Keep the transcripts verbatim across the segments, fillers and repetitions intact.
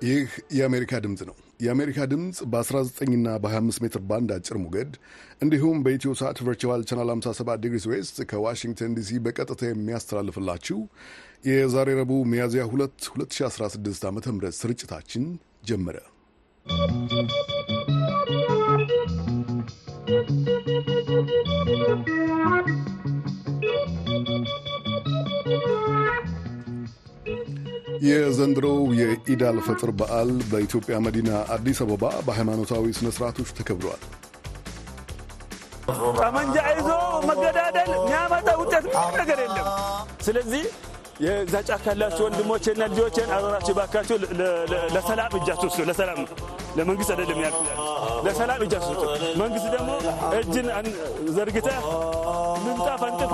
ይህ የአሜሪካ ድምፅ ነው። የአሜሪካ ድምፅ በ19 እና በ25 ሜትር ባንድ አጭር ሞገድ እንዲሁም በኢትዮ ሳት ቨርቹዋል ቻናል ሃምሳ ሰባት ዲግሪ ዌስት ከዋሽንግተን ዲሲ በቀጥታ የሚያስተላልፍላችሁ የዛሬ ረቡዕ ሚያዝያ ሁለት ሁለት ሺህ አስራ ስድስት ዓ.ም ስርጭታችን ጀመረ። የዘንድሮው የኢድ አልፈጥር በዓል በኢትዮጵያ መዲና አዲስ አበባ በሃይማኖታዊ ስነ ስርዓቶች ተከብሯል። ጠመንጃ ይዞ መገዳደል የሚያመጣ ውጤት ነገር የለም። ስለዚህ የዛ ጫካ ያላችሁ ወንድሞቼና ልጆቼን አደራችሁ ባካችሁ ለሰላም እጃችሁ ስጡ። ለሰላም ለመንግስት አይደለም ያልኩ ለሰላም እጃችሁ ስጡ። መንግስት ደግሞ እጅን ዘርግተህ ምንጣፍ አንጥፋ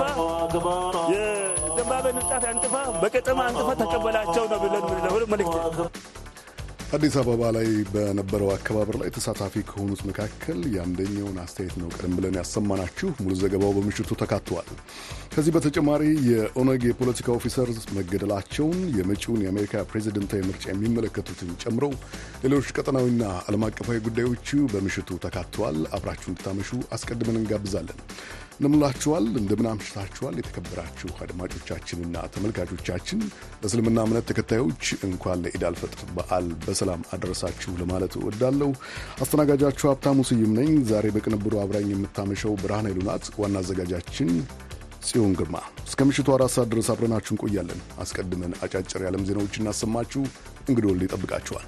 የዘንባባ ምንጣፍ አንጥፋ በቀጠማ አንጥፋ ተቀበላቸው ነው ብለን ለሁሉ መልእክት። አዲስ አበባ ላይ በነበረው አከባበር ላይ ተሳታፊ ከሆኑት መካከል የአንደኛውን አስተያየት ነው ቀደም ብለን ያሰማናችሁ። ሙሉ ዘገባው በምሽቱ ተካቷል። ከዚህ በተጨማሪ የኦነግ የፖለቲካ ኦፊሰር መገደላቸውን፣ የመጪውን የአሜሪካ ፕሬዚደንታዊ ምርጫ የሚመለከቱትን ጨምሮ ሌሎች ቀጠናዊና ዓለም አቀፋዊ ጉዳዮች በምሽቱ ተካተዋል። አብራችሁ እንድታመሹ አስቀድመን እንጋብዛለን። እንደምላችኋል፣ እንደምን አምሽታችኋል የተከበራችሁ አድማጮቻችንና ተመልካቾቻችን። ለእስልምና እምነት ተከታዮች እንኳን ለኢድ አልፈጥር በዓል በሰላም አደረሳችሁ ለማለት እወዳለሁ። አስተናጋጃችሁ ሀብታሙ ስዩም ነኝ። ዛሬ በቅንብሩ አብራኝ የምታመሸው ብርሃን ኃይሉ ናት። ዋና አዘጋጃችን ጽዮን ግርማ። እስከ ምሽቱ አራት ሰዓት ድረስ አብረናችሁ እንቆያለን። አስቀድመን አጫጭር የዓለም ዜናዎች እናሰማችሁ። እንግዲህ ወልድ ይጠብቃችኋል።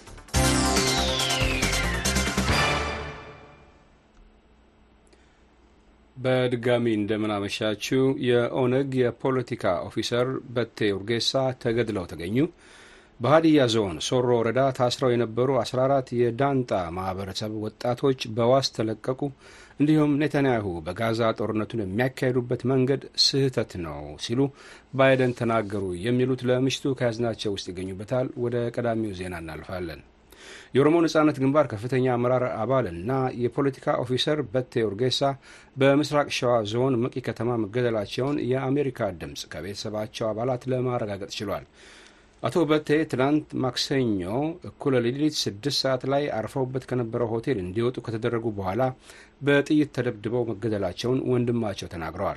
በድጋሚ እንደምናመሻችሁ። የኦነግ የፖለቲካ ኦፊሰር በቴ ኡርጌሳ ተገድለው ተገኙ። በሀዲያ ዞን ሶሮ ወረዳ ታስረው የነበሩ አስራ አራት የዳንጣ ማህበረሰብ ወጣቶች በዋስ ተለቀቁ። እንዲሁም ኔታንያሁ በጋዛ ጦርነቱን የሚያካሂዱበት መንገድ ስህተት ነው ሲሉ ባይደን ተናገሩ። የሚሉት ለምሽቱ ከያዝናቸው ውስጥ ይገኙበታል። ወደ ቀዳሚው ዜና እናልፋለን። የኦሮሞ ነጻነት ግንባር ከፍተኛ አመራር አባልና የፖለቲካ ኦፊሰር በቴ ኡርጌሳ በምስራቅ ሸዋ ዞን መቂ ከተማ መገደላቸውን የአሜሪካ ድምፅ ከቤተሰባቸው አባላት ለማረጋገጥ ችሏል። አቶ በቴ ትናንት ማክሰኞ እኩለ ሌሊት ስድስት ሰዓት ላይ አርፈውበት ከነበረው ሆቴል እንዲወጡ ከተደረጉ በኋላ በጥይት ተደብድበው መገደላቸውን ወንድማቸው ተናግረዋል።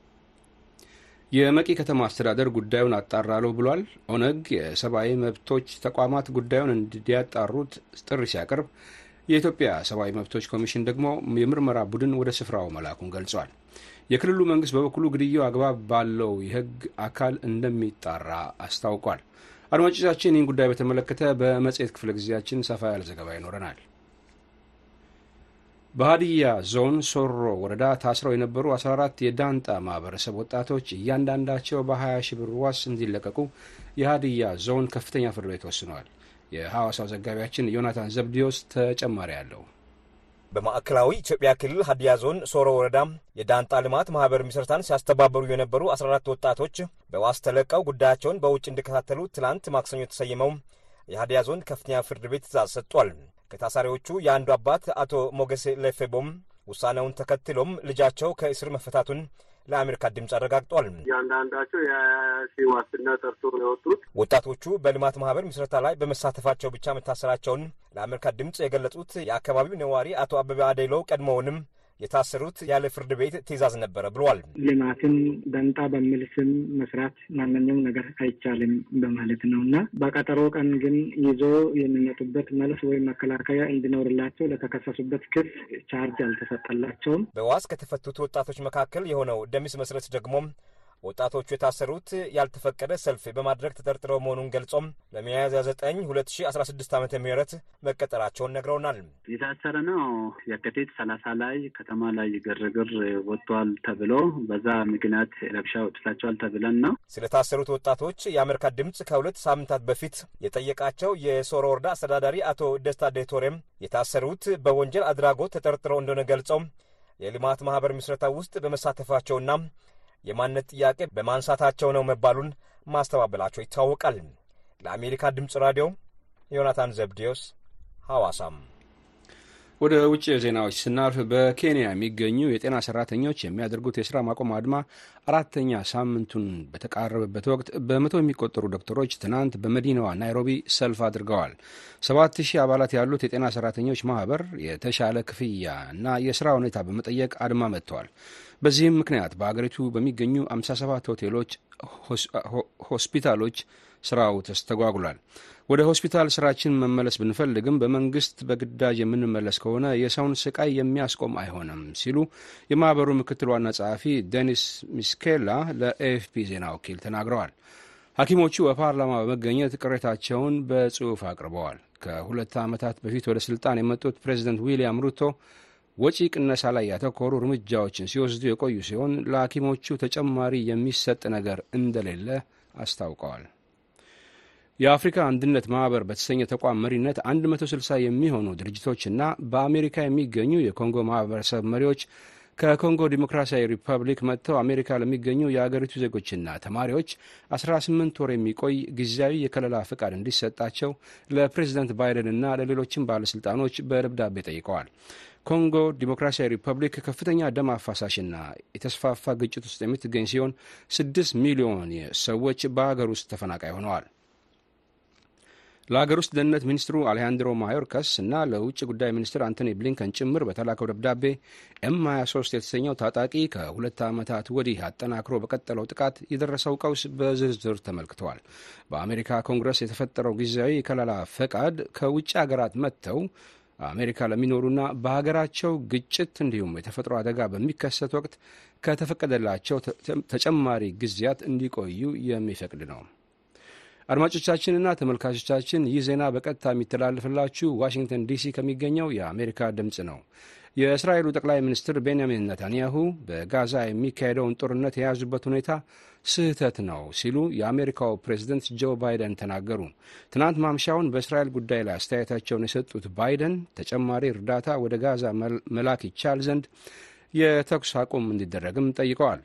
የመቂ ከተማ አስተዳደር ጉዳዩን አጣራለሁ ብሏል። ኦነግ የሰብአዊ መብቶች ተቋማት ጉዳዩን እንዲያጣሩት ጥሪ ሲያቀርብ፣ የኢትዮጵያ ሰብአዊ መብቶች ኮሚሽን ደግሞ የምርመራ ቡድን ወደ ስፍራው መላኩን ገልጿል። የክልሉ መንግስት በበኩሉ ግድያው አግባብ ባለው የህግ አካል እንደሚጣራ አስታውቋል። አድማጮቻችን፣ ይህን ጉዳይ በተመለከተ በመጽሔት ክፍለ ጊዜያችን ሰፋ ያለ ዘገባ ይኖረናል። በሀዲያ ዞን ሶሮ ወረዳ ታስረው የነበሩ አስራ አራት የዳንጣ ማህበረሰብ ወጣቶች እያንዳንዳቸው በሀያ ሺህ ብር ዋስ እንዲለቀቁ የሀዲያ ዞን ከፍተኛ ፍርድ ቤት ወስነዋል። የሐዋሳው ዘጋቢያችን ዮናታን ዘብዲዮስ ተጨማሪ አለው። በማዕከላዊ ኢትዮጵያ ክልል ሀዲያ ዞን ሶሮ ወረዳ የዳንጣ ልማት ማህበር ምስረታን ሲያስተባበሩ የነበሩ አስራ አራት ወጣቶች በዋስ ተለቀው ጉዳያቸውን በውጭ እንዲከታተሉ ትላንት ማክሰኞ የተሰየመው የሀዲያ ዞን ከፍተኛ ፍርድ ቤት ትዕዛዝ ሰጥቷል። ከታሳሪዎቹ የአንዱ አባት አቶ ሞገሴ ለፌቦም ውሳኔውን ተከትሎም ልጃቸው ከእስር መፈታቱን ለአሜሪካ ድምፅ አረጋግጧል። እያንዳንዳቸው የሺ ዋስትና ጠርቶ ነው የወጡት። ወጣቶቹ በልማት ማህበር ምስረታ ላይ በመሳተፋቸው ብቻ መታሰራቸውን ለአሜሪካ ድምፅ የገለጹት የአካባቢው ነዋሪ አቶ አበበ አዴሎ ቀድሞውንም የታሰሩት ያለ ፍርድ ቤት ትዕዛዝ ነበረ ብሏል። ልማትን ዳንጣ በሚል ስም መስራት ማንኛውም ነገር አይቻልም በማለት ነው እና በቀጠሮ ቀን ግን ይዞ የሚመጡበት መልስ ወይም መከላከያ እንዲኖርላቸው ለተከሰሱበት ክስ ቻርጅ አልተሰጠላቸውም። በዋስ ከተፈቱት ወጣቶች መካከል የሆነው ደምስ መስረት ደግሞ ወጣቶቹ የታሰሩት ያልተፈቀደ ሰልፍ በማድረግ ተጠርጥረው መሆኑን ገልጾም ለሚያዝያ ዘጠኝ ሁለት ሺህ አስራ ስድስት ዓመተ ምህረት መቀጠራቸውን ነግረውናል። የታሰረ ነው የካቲት ሰላሳ ላይ ከተማ ላይ ግርግር ወጥቷል ተብሎ በዛ ምክንያት ረብሻ ወጥቷል ተብለን ነው። ስለታሰሩት ወጣቶች የአሜሪካ ድምፅ ከሁለት ሳምንታት በፊት የጠየቃቸው የሶሮ ወረዳ አስተዳዳሪ አቶ ደስታ ዴቶሬም የታሰሩት በወንጀል አድራጎት ተጠርጥረው እንደሆነ ገልጸው የልማት ማህበር ምስረታ ውስጥ በመሳተፋቸውና የማንነት ጥያቄ በማንሳታቸው ነው መባሉን ማስተባበላቸው ይታወቃል። ለአሜሪካ ድምፅ ራዲዮ ዮናታን ዘብዲዮስ ሐዋሳም። ወደ ውጭ ዜናዎች ስናልፍ በኬንያ የሚገኙ የጤና ሰራተኞች የሚያደርጉት የስራ ማቆም አድማ አራተኛ ሳምንቱን በተቃረበበት ወቅት በመቶ የሚቆጠሩ ዶክተሮች ትናንት በመዲናዋ ናይሮቢ ሰልፍ አድርገዋል። ሰባት ሺህ አባላት ያሉት የጤና ሰራተኞች ማህበር የተሻለ ክፍያ እና የስራ ሁኔታ በመጠየቅ አድማ መጥተዋል። በዚህም ምክንያት በአገሪቱ በሚገኙ ሃምሳ ሰባት ሆቴሎች፣ ሆስፒታሎች ስራው ተስተጓጉሏል። ወደ ሆስፒታል ስራችን መመለስ ብንፈልግም በመንግስት በግዳጅ የምንመለስ ከሆነ የሰውን ስቃይ የሚያስቆም አይሆንም ሲሉ የማህበሩ ምክትል ዋና ጸሐፊ ዴኒስ ሚስኬላ ለኤኤፍፒ ዜና ወኪል ተናግረዋል። ሐኪሞቹ በፓርላማ በመገኘት ቅሬታቸውን በጽሑፍ አቅርበዋል። ከሁለት ዓመታት በፊት ወደ ስልጣን የመጡት ፕሬዚደንት ዊልያም ሩቶ ወጪ ቅነሳ ላይ ያተኮሩ እርምጃዎችን ሲወስዱ የቆዩ ሲሆን ለሐኪሞቹ ተጨማሪ የሚሰጥ ነገር እንደሌለ አስታውቀዋል። የአፍሪካ አንድነት ማህበር በተሰኘ ተቋም መሪነት አንድ መቶ ስልሳ የሚሆኑ ድርጅቶችና በአሜሪካ የሚገኙ የኮንጎ ማህበረሰብ መሪዎች ከኮንጎ ዲሞክራሲያዊ ሪፐብሊክ መጥተው አሜሪካ ለሚገኙ የአገሪቱ ዜጎችና ተማሪዎች አስራ ስምንት ወር የሚቆይ ጊዜያዊ የከለላ ፍቃድ እንዲሰጣቸው ለፕሬዚደንት ባይደንና ለሌሎችም ባለሥልጣኖች በደብዳቤ ጠይቀዋል። ኮንጎ ዲሞክራሲያዊ ሪፐብሊክ ከፍተኛ ደም አፋሳሽና የተስፋፋ ግጭት ውስጥ የምትገኝ ሲሆን ስድስት ሚሊዮን ሰዎች በሀገር ውስጥ ተፈናቃይ ሆነዋል። ለሀገር ውስጥ ደህንነት ሚኒስትሩ አሌሃንድሮ ማዮርካስ እና ለውጭ ጉዳይ ሚኒስትር አንቶኒ ብሊንከን ጭምር በተላከው ደብዳቤ ኤም ሀያ ሶስት የተሰኘው ታጣቂ ከሁለት ዓመታት ወዲህ አጠናክሮ በቀጠለው ጥቃት የደረሰው ቀውስ በዝርዝር ተመልክተዋል። በአሜሪካ ኮንግረስ የተፈጠረው ጊዜያዊ የከለላ ፈቃድ ከውጭ ሀገራት መጥተው አሜሪካ ለሚኖሩና በሀገራቸው ግጭት እንዲሁም የተፈጥሮ አደጋ በሚከሰት ወቅት ከተፈቀደላቸው ተጨማሪ ጊዜያት እንዲቆዩ የሚፈቅድ ነው። አድማጮቻችንና ተመልካቾቻችን ይህ ዜና በቀጥታ የሚተላለፍላችሁ ዋሽንግተን ዲሲ ከሚገኘው የአሜሪካ ድምፅ ነው። የእስራኤሉ ጠቅላይ ሚኒስትር ቤንያሚን ነታንያሁ በጋዛ የሚካሄደውን ጦርነት የያዙበት ሁኔታ ስህተት ነው ሲሉ የአሜሪካው ፕሬዝደንት ጆ ባይደን ተናገሩ። ትናንት ማምሻውን በእስራኤል ጉዳይ ላይ አስተያየታቸውን የሰጡት ባይደን ተጨማሪ እርዳታ ወደ ጋዛ መላክ ይቻል ዘንድ የተኩስ አቁም እንዲደረግም ጠይቀዋል።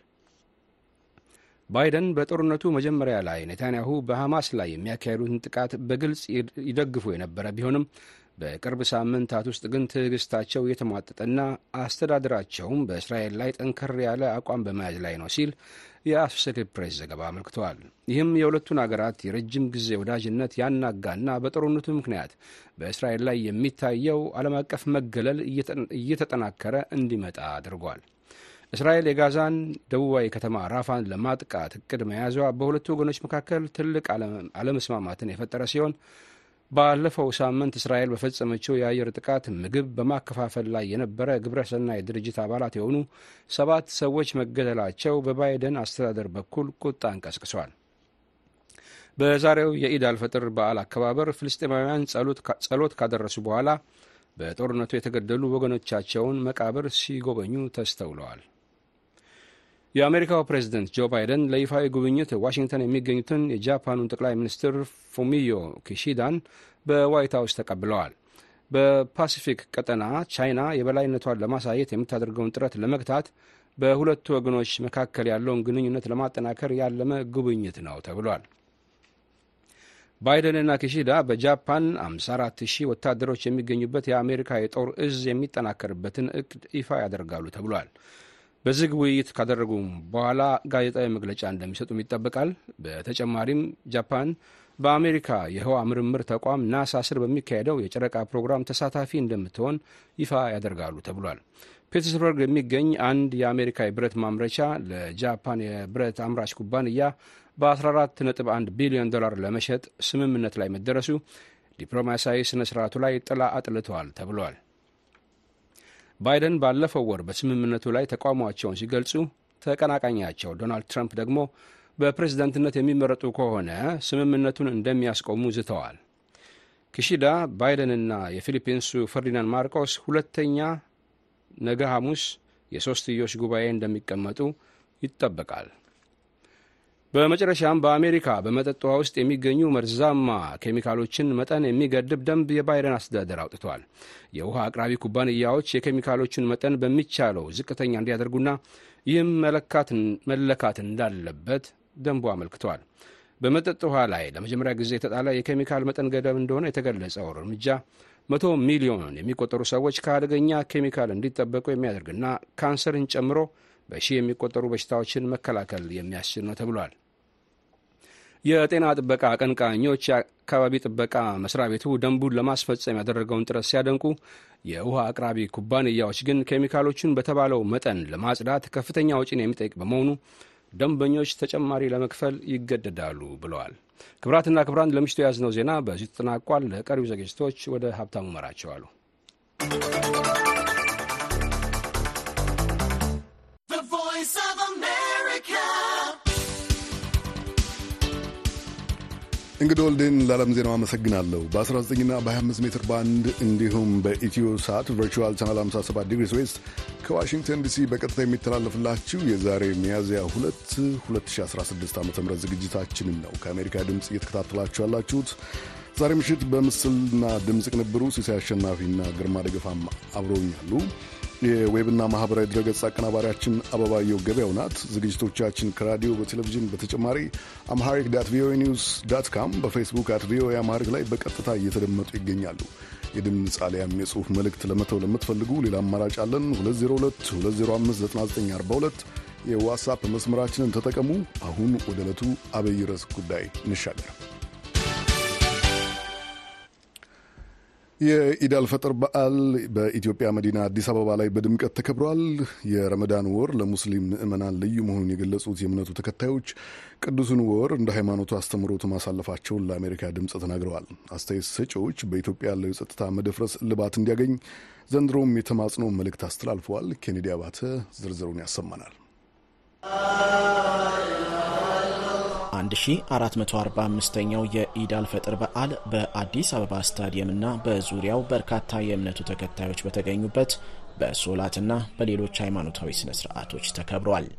ባይደን በጦርነቱ መጀመሪያ ላይ ኔታንያሁ በሐማስ ላይ የሚያካሄዱትን ጥቃት በግልጽ ይደግፉ የነበረ ቢሆንም በቅርብ ሳምንታት ውስጥ ግን ትዕግስታቸው የተሟጠጠና አስተዳደራቸውም በእስራኤል ላይ ጠንከር ያለ አቋም በመያዝ ላይ ነው ሲል የአሶሴትድ ፕሬስ ዘገባ አመልክተዋል። ይህም የሁለቱን አገራት የረጅም ጊዜ ወዳጅነት ያናጋና በጦርነቱ ምክንያት በእስራኤል ላይ የሚታየው ዓለም አቀፍ መገለል እየተጠናከረ እንዲመጣ አድርጓል። እስራኤል የጋዛን ደቡባዊ ከተማ ራፋን ለማጥቃት እቅድ መያዟ በሁለቱ ወገኖች መካከል ትልቅ አለመስማማትን የፈጠረ ሲሆን ባለፈው ሳምንት እስራኤል በፈጸመችው የአየር ጥቃት ምግብ በማከፋፈል ላይ የነበረ ግብረሰናይ ድርጅት አባላት የሆኑ ሰባት ሰዎች መገደላቸው በባይደን አስተዳደር በኩል ቁጣን ቀስቅሷል። በዛሬው የኢድ አልፈጥር በዓል አከባበር ፍልስጤማውያን ጸሎት ካደረሱ በኋላ በጦርነቱ የተገደሉ ወገኖቻቸውን መቃብር ሲጎበኙ ተስተውለዋል። የአሜሪካው ፕሬዝደንት ጆ ባይደን ለይፋዊ ጉብኝት ዋሽንግተን የሚገኙትን የጃፓኑን ጠቅላይ ሚኒስትር ፉሚዮ ኪሺዳን በዋይት ሀውስ ተቀብለዋል። በፓሲፊክ ቀጠና ቻይና የበላይነቷን ለማሳየት የምታደርገውን ጥረት ለመግታት በሁለቱ ወገኖች መካከል ያለውን ግንኙነት ለማጠናከር ያለመ ጉብኝት ነው ተብሏል። ባይደንና ኪሺዳ በጃፓን አምሳ አራት ሺህ ወታደሮች የሚገኙበት የአሜሪካ የጦር እዝ የሚጠናከርበትን እቅድ ይፋ ያደርጋሉ ተብሏል። በዝግ ውይይት ካደረጉም በኋላ ጋዜጣዊ መግለጫ እንደሚሰጡም ይጠበቃል። በተጨማሪም ጃፓን በአሜሪካ የህዋ ምርምር ተቋም ናሳ ስር በሚካሄደው የጨረቃ ፕሮግራም ተሳታፊ እንደምትሆን ይፋ ያደርጋሉ ተብሏል። ፒትስበርግ የሚገኝ አንድ የአሜሪካ የብረት ማምረቻ ለጃፓን የብረት አምራች ኩባንያ በአስራ አራት ነጥብ አንድ ቢሊዮን ዶላር ለመሸጥ ስምምነት ላይ መደረሱ ዲፕሎማሲያዊ ስነ ስርዓቱ ላይ ጥላ አጥልተዋል ተብሏል። ባይደን ባለፈው ወር በስምምነቱ ላይ ተቃውሟቸውን ሲገልጹ፣ ተቀናቃኛቸው ዶናልድ ትራምፕ ደግሞ በፕሬዝዳንትነት የሚመረጡ ከሆነ ስምምነቱን እንደሚያስቆሙ ዝተዋል። ኪሺዳ ባይደንና የፊሊፒንሱ ፈርዲናንድ ማርቆስ ሁለተኛ ነገ ሐሙስ የሶስትዮሽ ጉባኤ እንደሚቀመጡ ይጠበቃል። በመጨረሻም በአሜሪካ በመጠጥ ውሃ ውስጥ የሚገኙ መርዛማ ኬሚካሎችን መጠን የሚገድብ ደንብ የባይደን አስተዳደር አውጥቷል። የውሃ አቅራቢ ኩባንያዎች የኬሚካሎችን መጠን በሚቻለው ዝቅተኛ እንዲያደርጉና ይህም መለካት እንዳለበት ደንቡ አመልክቷል። በመጠጥ ውሃ ላይ ለመጀመሪያ ጊዜ የተጣለ የኬሚካል መጠን ገደብ እንደሆነ የተገለጸው እርምጃ መቶ ሚሊዮን የሚቆጠሩ ሰዎች ከአደገኛ ኬሚካል እንዲጠበቁ የሚያደርግና ካንሰርን ጨምሮ በሺህ የሚቆጠሩ በሽታዎችን መከላከል የሚያስችል ነው ተብሏል። የጤና ጥበቃ አቀንቃኞች የአካባቢ ጥበቃ መስሪያ ቤቱ ደንቡን ለማስፈጸም ያደረገውን ጥረት ሲያደንቁ፣ የውሃ አቅራቢ ኩባንያዎች ግን ኬሚካሎቹን በተባለው መጠን ለማጽዳት ከፍተኛ ወጪን የሚጠይቅ በመሆኑ ደንበኞች ተጨማሪ ለመክፈል ይገደዳሉ ብለዋል። ክብራትና ክብራን ለምሽቱ የያዝነው ዜና በዚህ ተጠናቋል። ለቀሪው ዝግጅቶች ወደ ሀብታሙ መራቸዋሉ። እንግዲህ ወልዴን ለዓለም ዜናው አመሰግናለሁ። በ19ና በ25 ሜትር ባንድ እንዲሁም በኢትዮ ሳት ቨርቹዋል ቻናል ሃምሳ ሰባት ዲግሪ ዌስት ከዋሽንግተን ዲሲ በቀጥታ የሚተላለፍላችሁ የዛሬ ሚያዝያ ሁለት ሁለት ሺህ አስራ ስድስት ዓ ም ዝግጅታችንን ነው ከአሜሪካ ድምፅ እየተከታተላችሁ ያላችሁት። ዛሬ ምሽት በምስልና ድምፅ ቅንብሩ ሲሳይ አሸናፊና ግርማ ደገፋም አብረውኛሉ። የዌብና ማህበራዊ ድረገጽ አቀናባሪያችን አበባየው ገበያው ናት። ዝግጅቶቻችን ከራዲዮ በቴሌቪዥን በተጨማሪ አምሃሪክ ዳት ቪኦኤ ኒውስ ዳት ካም በፌስቡክ አት ቪኦኤ አምሃሪክ ላይ በቀጥታ እየተደመጡ ይገኛሉ። የድምፅ አሊያም የጽሑፍ መልእክት ለመተው ለምትፈልጉ ሌላ አማራጭ አለን። ሁለት ዜሮ ሁለት ሁለት ዜሮ አምስት ዘጠና ዘጠኝ አርባ ሁለት የዋትስአፕ መስመራችንን ተጠቀሙ። አሁን ወደ ዕለቱ አብይ ርዕስ ጉዳይ እንሻገር። የኢድ አልፈጥር በዓል በኢትዮጵያ መዲና አዲስ አበባ ላይ በድምቀት ተከብሯል። የረመዳን ወር ለሙስሊም ምዕመናን ልዩ መሆኑን የገለጹት የእምነቱ ተከታዮች ቅዱሱን ወር እንደ ሃይማኖቱ አስተምሮት ማሳለፋቸውን ለአሜሪካ ድምፅ ተናግረዋል። አስተያየት ሰጪዎች በኢትዮጵያ ያለው የጸጥታ መደፍረስ እልባት እንዲያገኝ ዘንድሮም የተማጽኖ መልእክት አስተላልፈዋል። ኬኔዲ አባተ ዝርዝሩን ያሰማናል። አንድ ሺህ አራት መቶ አርባ አምስተኛው የኢድ አልፈጥር በዓል በአዲስ አበባ ስታዲየምና በዙሪያው በርካታ የእምነቱ ተከታዮች በተገኙበት በሶላትና በሌሎች ሃይማኖታዊ ስነ ስርዓቶች ተከብሯል።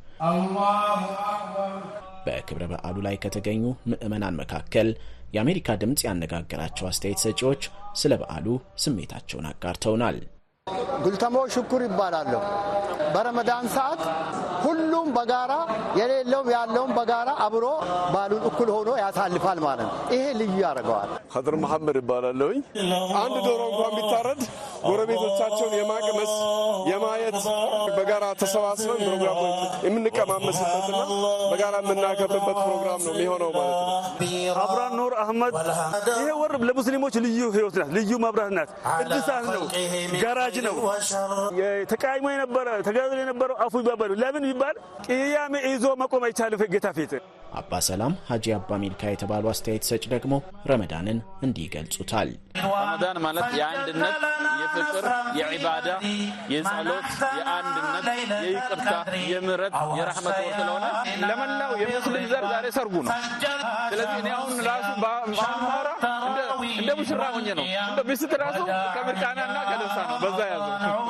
በክብረ በዓሉ ላይ ከተገኙ ምዕመናን መካከል የአሜሪካ ድምፅ ያነጋገራቸው አስተያየት ሰጪዎች ስለ በዓሉ ስሜታቸውን አጋርተውናል። ጉልተሞ ሽኩር ይባላለሁ። በረመዳን ሰዓት ሁሉም በጋራ የሌለውም ያለውም በጋራ አብሮ ባሉን እኩል ሆኖ ያሳልፋል ማለት ነው። ይሄ ልዩ ያደርገዋል። ኸድር መሐመድ ይባላለሁኝ። አንድ ዶሮ እንኳን ቢታረድ ጎረቤቶቻቸውን የማቅመስ የማየት በጋራ ተሰባስበን ፕሮግራም የምንቀማመስበትና በጋራ የምናከብርበት ፕሮግራም ነው የሚሆነው ማለት ነው። አብራን ኑር አህመድ ይሄ ወር ለሙስሊሞች ልዩ ህይወት ናት፣ ልዩ መብራት ናት፣ እድሳት ነው፣ ጋራጅ ነው። ተቃይሞ የነበረ ተጋድሎ የነበረው አፉ ይባባሉ ለምን ቢባል ቅያሜ ይዞ መቆም አይቻልም ጌታ ፊት። አባ ሰላም ሀጂ አባ ሚልካ የተባሉ አስተያየት ሰጭ ደግሞ ረመዳንን እንዲህ ይገልጹታል። ረመዳን ማለት የአንድነት፣ የፍቅር፣ የዒባዳ፣ የጸሎት፣ የአንድነት፣ የይቅርታ፣ የምህረት፣ የራህመት ወር ስለሆነ ለመላው የሙስሊም ዘር ዛሬ ሰርጉ ነው። ስለዚህ እኔ አሁን ራሱ በማማራ እንደ ሙሽራ ሆኜ ነው እንደ ቢስት ራሱ ከምርቃናና ከደስታ ነው በዛ ያዘው።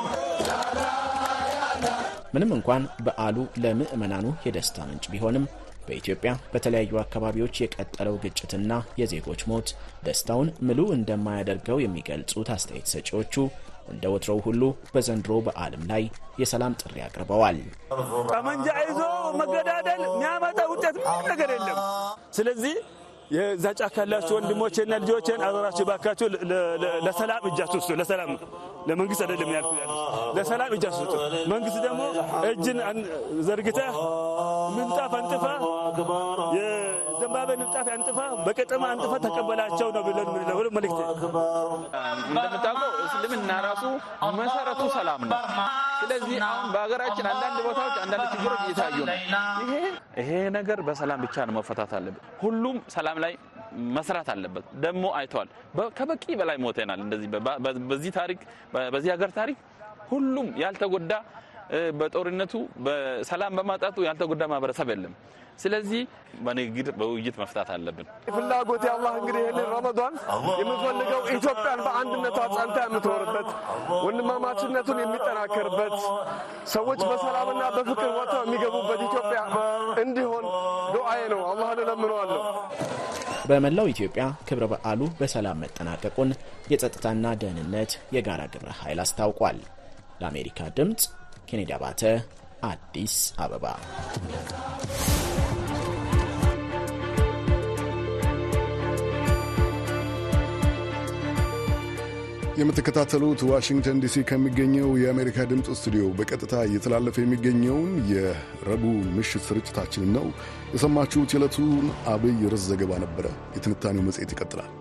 ምንም እንኳን በዓሉ ለምዕመናኑ የደስታ ምንጭ ቢሆንም በኢትዮጵያ በተለያዩ አካባቢዎች የቀጠለው ግጭትና የዜጎች ሞት ደስታውን ምሉ እንደማያደርገው የሚገልጹት አስተያየት ሰጪዎቹ እንደ ወትሮው ሁሉ በዘንድሮ በዓለም ላይ የሰላም ጥሪ አቅርበዋል። ጠመንጃ ይዞ መገዳደል የሚያመጣ ውጤት ምንም ነገር የለም። ስለዚህ የዛ ጫካ ያላችሁ ወንድሞቼና ልጆቼን አደራችሁ ባካችሁ ለሰላም እጃችሁ ስጡ። ለሰላም ለመንግስት አይደለም ያልኩ ያለ ለሰላም እጃችሁ ስጡ። መንግስት ደግሞ እጅን ዘርግተህ ምንጣፍ አንጥፋ የዘንባባ ምንጣፍ አንጥፋ በቀጠማ አንጥፋ ተቀበላቸው ነው ብለን ምን ነው መልእክት። እንደምታውቀው እስልምና ራሱ መሰረቱ ሰላም ነው። ስለዚህ አሁን በሀገራችን አንዳንድ ቦታዎች አንዳንድ ችግሮች እየታዩ ነው። ይሄ ይሄ ነገር በሰላም ብቻ ነው መፈታት አለበት። ሁሉም ሰላም ላይ መስራት አለበት። ደግሞ አይተዋል ከበቂ በላይ ሞተናል። እንደዚህ በዚህ ታሪክ በዚህ ሀገር ታሪክ ሁሉም ያልተጎዳ በጦርነቱ በሰላም በማጣቱ ያልተጎዳ ማህበረሰብ የለም። ስለዚህ በንግግር በውይይት መፍታት አለብን። ፍላጎት ያላህ እንግዲህ ይሄን ረመዳን የምፈልገው ኢትዮጵያን በአንድነቷ ጸንታ የምትኖርበት ወንድማማችነቱን የሚጠናከርበት ሰዎች በሰላምና በፍቅር ወጥተው የሚገቡበት ኢትዮጵያ እንዲሆን ዱዓዬ ነው። አላህን እለምነዋለሁ። በመላው ኢትዮጵያ ክብረ በዓሉ በሰላም መጠናቀቁን የጸጥታና ደህንነት የጋራ ግብረ ኃይል አስታውቋል። ለአሜሪካ ድምፅ ኬኔዲ አባተ አዲስ አበባ። የምትከታተሉት ዋሽንግተን ዲሲ ከሚገኘው የአሜሪካ ድምፅ ስቱዲዮ በቀጥታ እየተላለፈ የሚገኘውን የረቡዕ ምሽት ስርጭታችንን ነው የሰማችሁት። የዕለቱን አብይ ርዕስ ዘገባ ነበረ። የትንታኔው መጽሔት ይቀጥላል።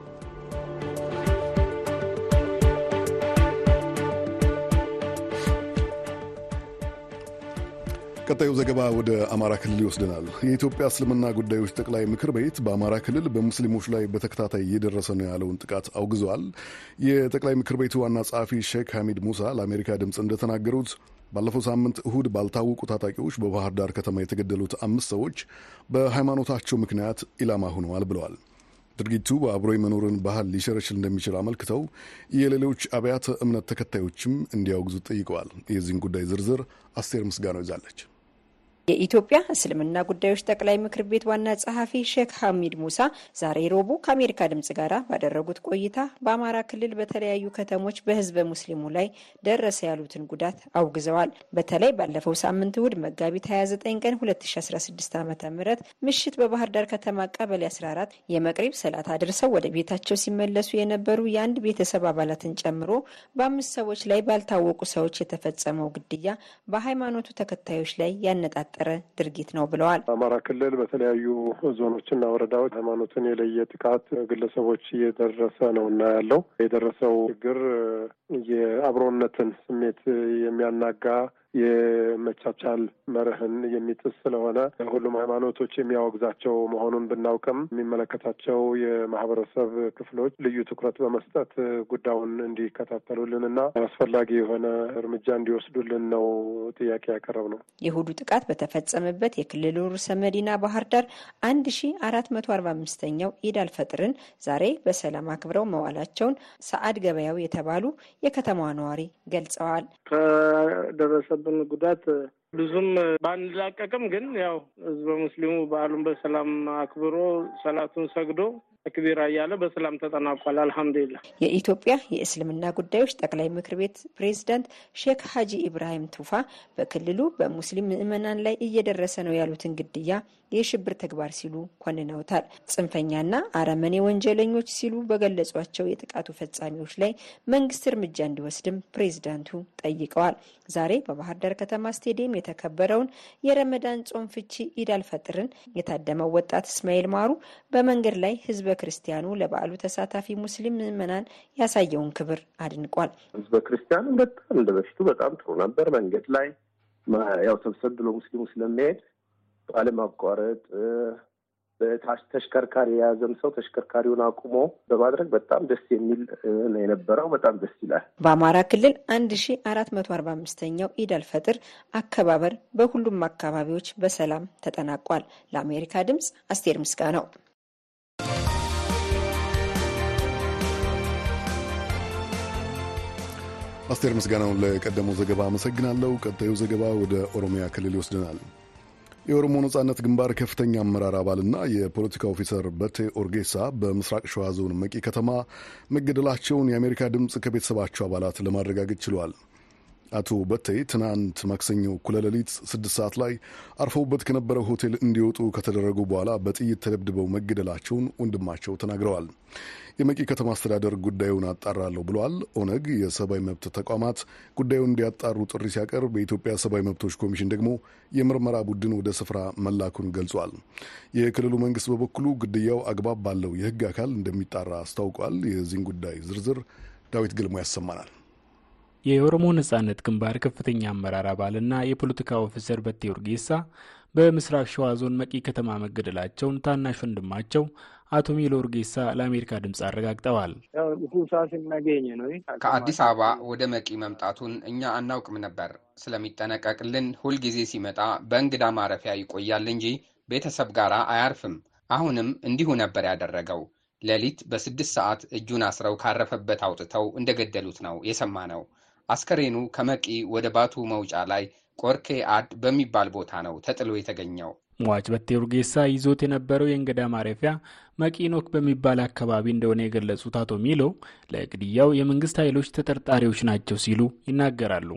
ቀጣዩ ዘገባ ወደ አማራ ክልል ይወስደናል። የኢትዮጵያ እስልምና ጉዳዮች ጠቅላይ ምክር ቤት በአማራ ክልል በሙስሊሞች ላይ በተከታታይ እየደረሰ ነው ያለውን ጥቃት አውግዘዋል። የጠቅላይ ምክር ቤቱ ዋና ጸሐፊ ሼክ ሐሚድ ሙሳ ለአሜሪካ ድምፅ እንደተናገሩት ባለፈው ሳምንት እሁድ ባልታወቁ ታጣቂዎች በባህር ዳር ከተማ የተገደሉት አምስት ሰዎች በሃይማኖታቸው ምክንያት ኢላማ ሆነዋል ብለዋል። ድርጊቱ አብሮ የመኖርን ባህል ሊሸረሽል እንደሚችል አመልክተው የሌሎች አብያተ እምነት ተከታዮችም እንዲያወግዙ ጠይቀዋል። የዚህን ጉዳይ ዝርዝር አስቴር ምስጋናው ይዛለች። የኢትዮጵያ እስልምና ጉዳዮች ጠቅላይ ምክር ቤት ዋና ጸሐፊ ሼክ ሐሚድ ሙሳ ዛሬ ረቡዕ ከአሜሪካ ድምጽ ጋር ባደረጉት ቆይታ በአማራ ክልል በተለያዩ ከተሞች በህዝበ ሙስሊሙ ላይ ደረሰ ያሉትን ጉዳት አውግዘዋል። በተለይ ባለፈው ሳምንት እሁድ መጋቢት ሃያ ዘጠኝ ቀን ሁለት ሺ አስራ ስድስት ዓመተ ምህረት ምሽት በባህር ዳር ከተማ ቀበሌ አስራ አራት የመቅሪብ ሰላት አድርሰው ወደ ቤታቸው ሲመለሱ የነበሩ የአንድ ቤተሰብ አባላትን ጨምሮ በአምስት ሰዎች ላይ ባልታወቁ ሰዎች የተፈጸመው ግድያ በሃይማኖቱ ተከታዮች ላይ ያነጣጠ ድርጊት ነው ብለዋል። አማራ ክልል በተለያዩ ዞኖችና ወረዳዎች ሃይማኖትን የለየ ጥቃት ግለሰቦች እየደረሰ ነው እና ያለው የደረሰው ችግር የአብሮነትን ስሜት የሚያናጋ የመቻቻል መርህን የሚጥስ ስለሆነ ሁሉም ሃይማኖቶች የሚያወግዛቸው መሆኑን ብናውቅም የሚመለከታቸው የማህበረሰብ ክፍሎች ልዩ ትኩረት በመስጠት ጉዳዩን እንዲከታተሉልንና አስፈላጊ የሆነ እርምጃ እንዲወስዱልን ነው ጥያቄ ያቀረብ ነው። የእሁዱ ጥቃት በተፈጸመበት የክልሉ ርዕሰ መዲና ባህር ዳር አንድ ሺ አራት መቶ አርባ አምስተኛው ኢድ አልፈጥርን ዛሬ በሰላም አክብረው መዋላቸውን ሰዓድ ገበያው የተባሉ የከተማዋ ነዋሪ ገልጸዋል። ከደረሰብን ጉዳት ብዙም ባንላቀቅም ግን ያው ህዝበ ሙስሊሙ በዓሉን በሰላም አክብሮ ሰላቱን ሰግዶ ተክቢራ እያለ በሰላም ተጠናቋል። አልሐምዱሊላህ። የኢትዮጵያ የእስልምና ጉዳዮች ጠቅላይ ምክር ቤት ፕሬዝዳንት ሼክ ሀጂ ኢብራሂም ቱፋ በክልሉ በሙስሊም ምዕመናን ላይ እየደረሰ ነው ያሉትን ግድያ የሽብር ተግባር ሲሉ ኮንነውታል። ጽንፈኛና አረመኔ ወንጀለኞች ሲሉ በገለጿቸው የጥቃቱ ፈጻሚዎች ላይ መንግስት እርምጃ እንዲወስድም ፕሬዝዳንቱ ጠይቀዋል። ዛሬ በባህር ዳር ከተማ ስቴዲየም የተከበረውን የረመዳን ጾም ፍቺ ኢድ አልፈጥርን የታደመው ወጣት እስማኤል ማሩ በመንገድ ላይ ህዝበ ክርስቲያኑ ለበዓሉ ተሳታፊ ሙስሊም ምዕመናን ያሳየውን ክብር አድንቋል። ህዝበ ክርስቲያኑ በጣም እንደበፊቱ በጣም ጥሩ ነበር። መንገድ ላይ ያው ሰብሰብ ብሎ ሙስሊሙ ስለሚሄድ ባለማቋረጥ ተሽከርካሪ የያዘም ሰው ተሽከርካሪውን አቁሞ በማድረግ በጣም ደስ የሚል ነው የነበረው። በጣም ደስ ይላል። በአማራ ክልል አንድ ሺ አራት መቶ አርባ አምስተኛው ኢድ አልፈጥር አከባበር በሁሉም አካባቢዎች በሰላም ተጠናቋል። ለአሜሪካ ድምጽ አስቴር ምስጋናው። አስቴር ምስጋናውን ለቀደመው ዘገባ አመሰግናለሁ። ቀጣዩ ዘገባ ወደ ኦሮሚያ ክልል ይወስደናል። የኦሮሞ ነጻነት ግንባር ከፍተኛ አመራር አባልና የፖለቲካ ኦፊሰር በቴ ኦርጌሳ በምስራቅ ሸዋ ዞን መቂ ከተማ መገደላቸውን የአሜሪካ ድምፅ ከቤተሰባቸው አባላት ለማረጋገጥ ችሏል። አቶ በቴ ትናንት ማክሰኞ እኩለ ሌሊት ስድስት ሰዓት ላይ አርፈውበት ከነበረው ሆቴል እንዲወጡ ከተደረጉ በኋላ በጥይት ተደብድበው መገደላቸውን ወንድማቸው ተናግረዋል። የመቂ ከተማ አስተዳደር ጉዳዩን አጣራለሁ ብለዋል። ኦነግ የሰብአዊ መብት ተቋማት ጉዳዩን እንዲያጣሩ ጥሪ ሲያቀርብ የኢትዮጵያ ሰብአዊ መብቶች ኮሚሽን ደግሞ የምርመራ ቡድን ወደ ስፍራ መላኩን ገልጿል። የክልሉ መንግስት በበኩሉ ግድያው አግባብ ባለው የህግ አካል እንደሚጣራ አስታውቋል። የዚህን ጉዳይ ዝርዝር ዳዊት ግልሞ ያሰማናል። የኦሮሞ ነጻነት ግንባር ከፍተኛ አመራር አባልና የፖለቲካ ኦፊሰር በቴ ኡርጌሳ በምስራቅ ሸዋ ዞን መቂ ከተማ መገደላቸውን ታናሽ ወንድማቸው አቶ ሚሎ ኡርጌሳ ለአሜሪካ ድምፅ አረጋግጠዋል። ከአዲስ አበባ ወደ መቂ መምጣቱን እኛ አናውቅም ነበር። ስለሚጠነቀቅልን ሁልጊዜ ሲመጣ በእንግዳ ማረፊያ ይቆያል እንጂ ቤተሰብ ጋር አያርፍም። አሁንም እንዲሁ ነበር ያደረገው። ሌሊት በስድስት ሰዓት እጁን አስረው ካረፈበት አውጥተው እንደገደሉት ነው የሰማነው። አስከሬኑ ከመቂ ወደ ባቱ መውጫ ላይ ቆርኬ አድ በሚባል ቦታ ነው ተጥሎ የተገኘው። ሟች በቴ ኡርጌሳ ይዞት የነበረው የእንግዳ ማረፊያ መቂኖክ በሚባል አካባቢ እንደሆነ የገለጹት አቶ ሚሎ ለግድያው የመንግስት ኃይሎች ተጠርጣሪዎች ናቸው ሲሉ ይናገራሉ።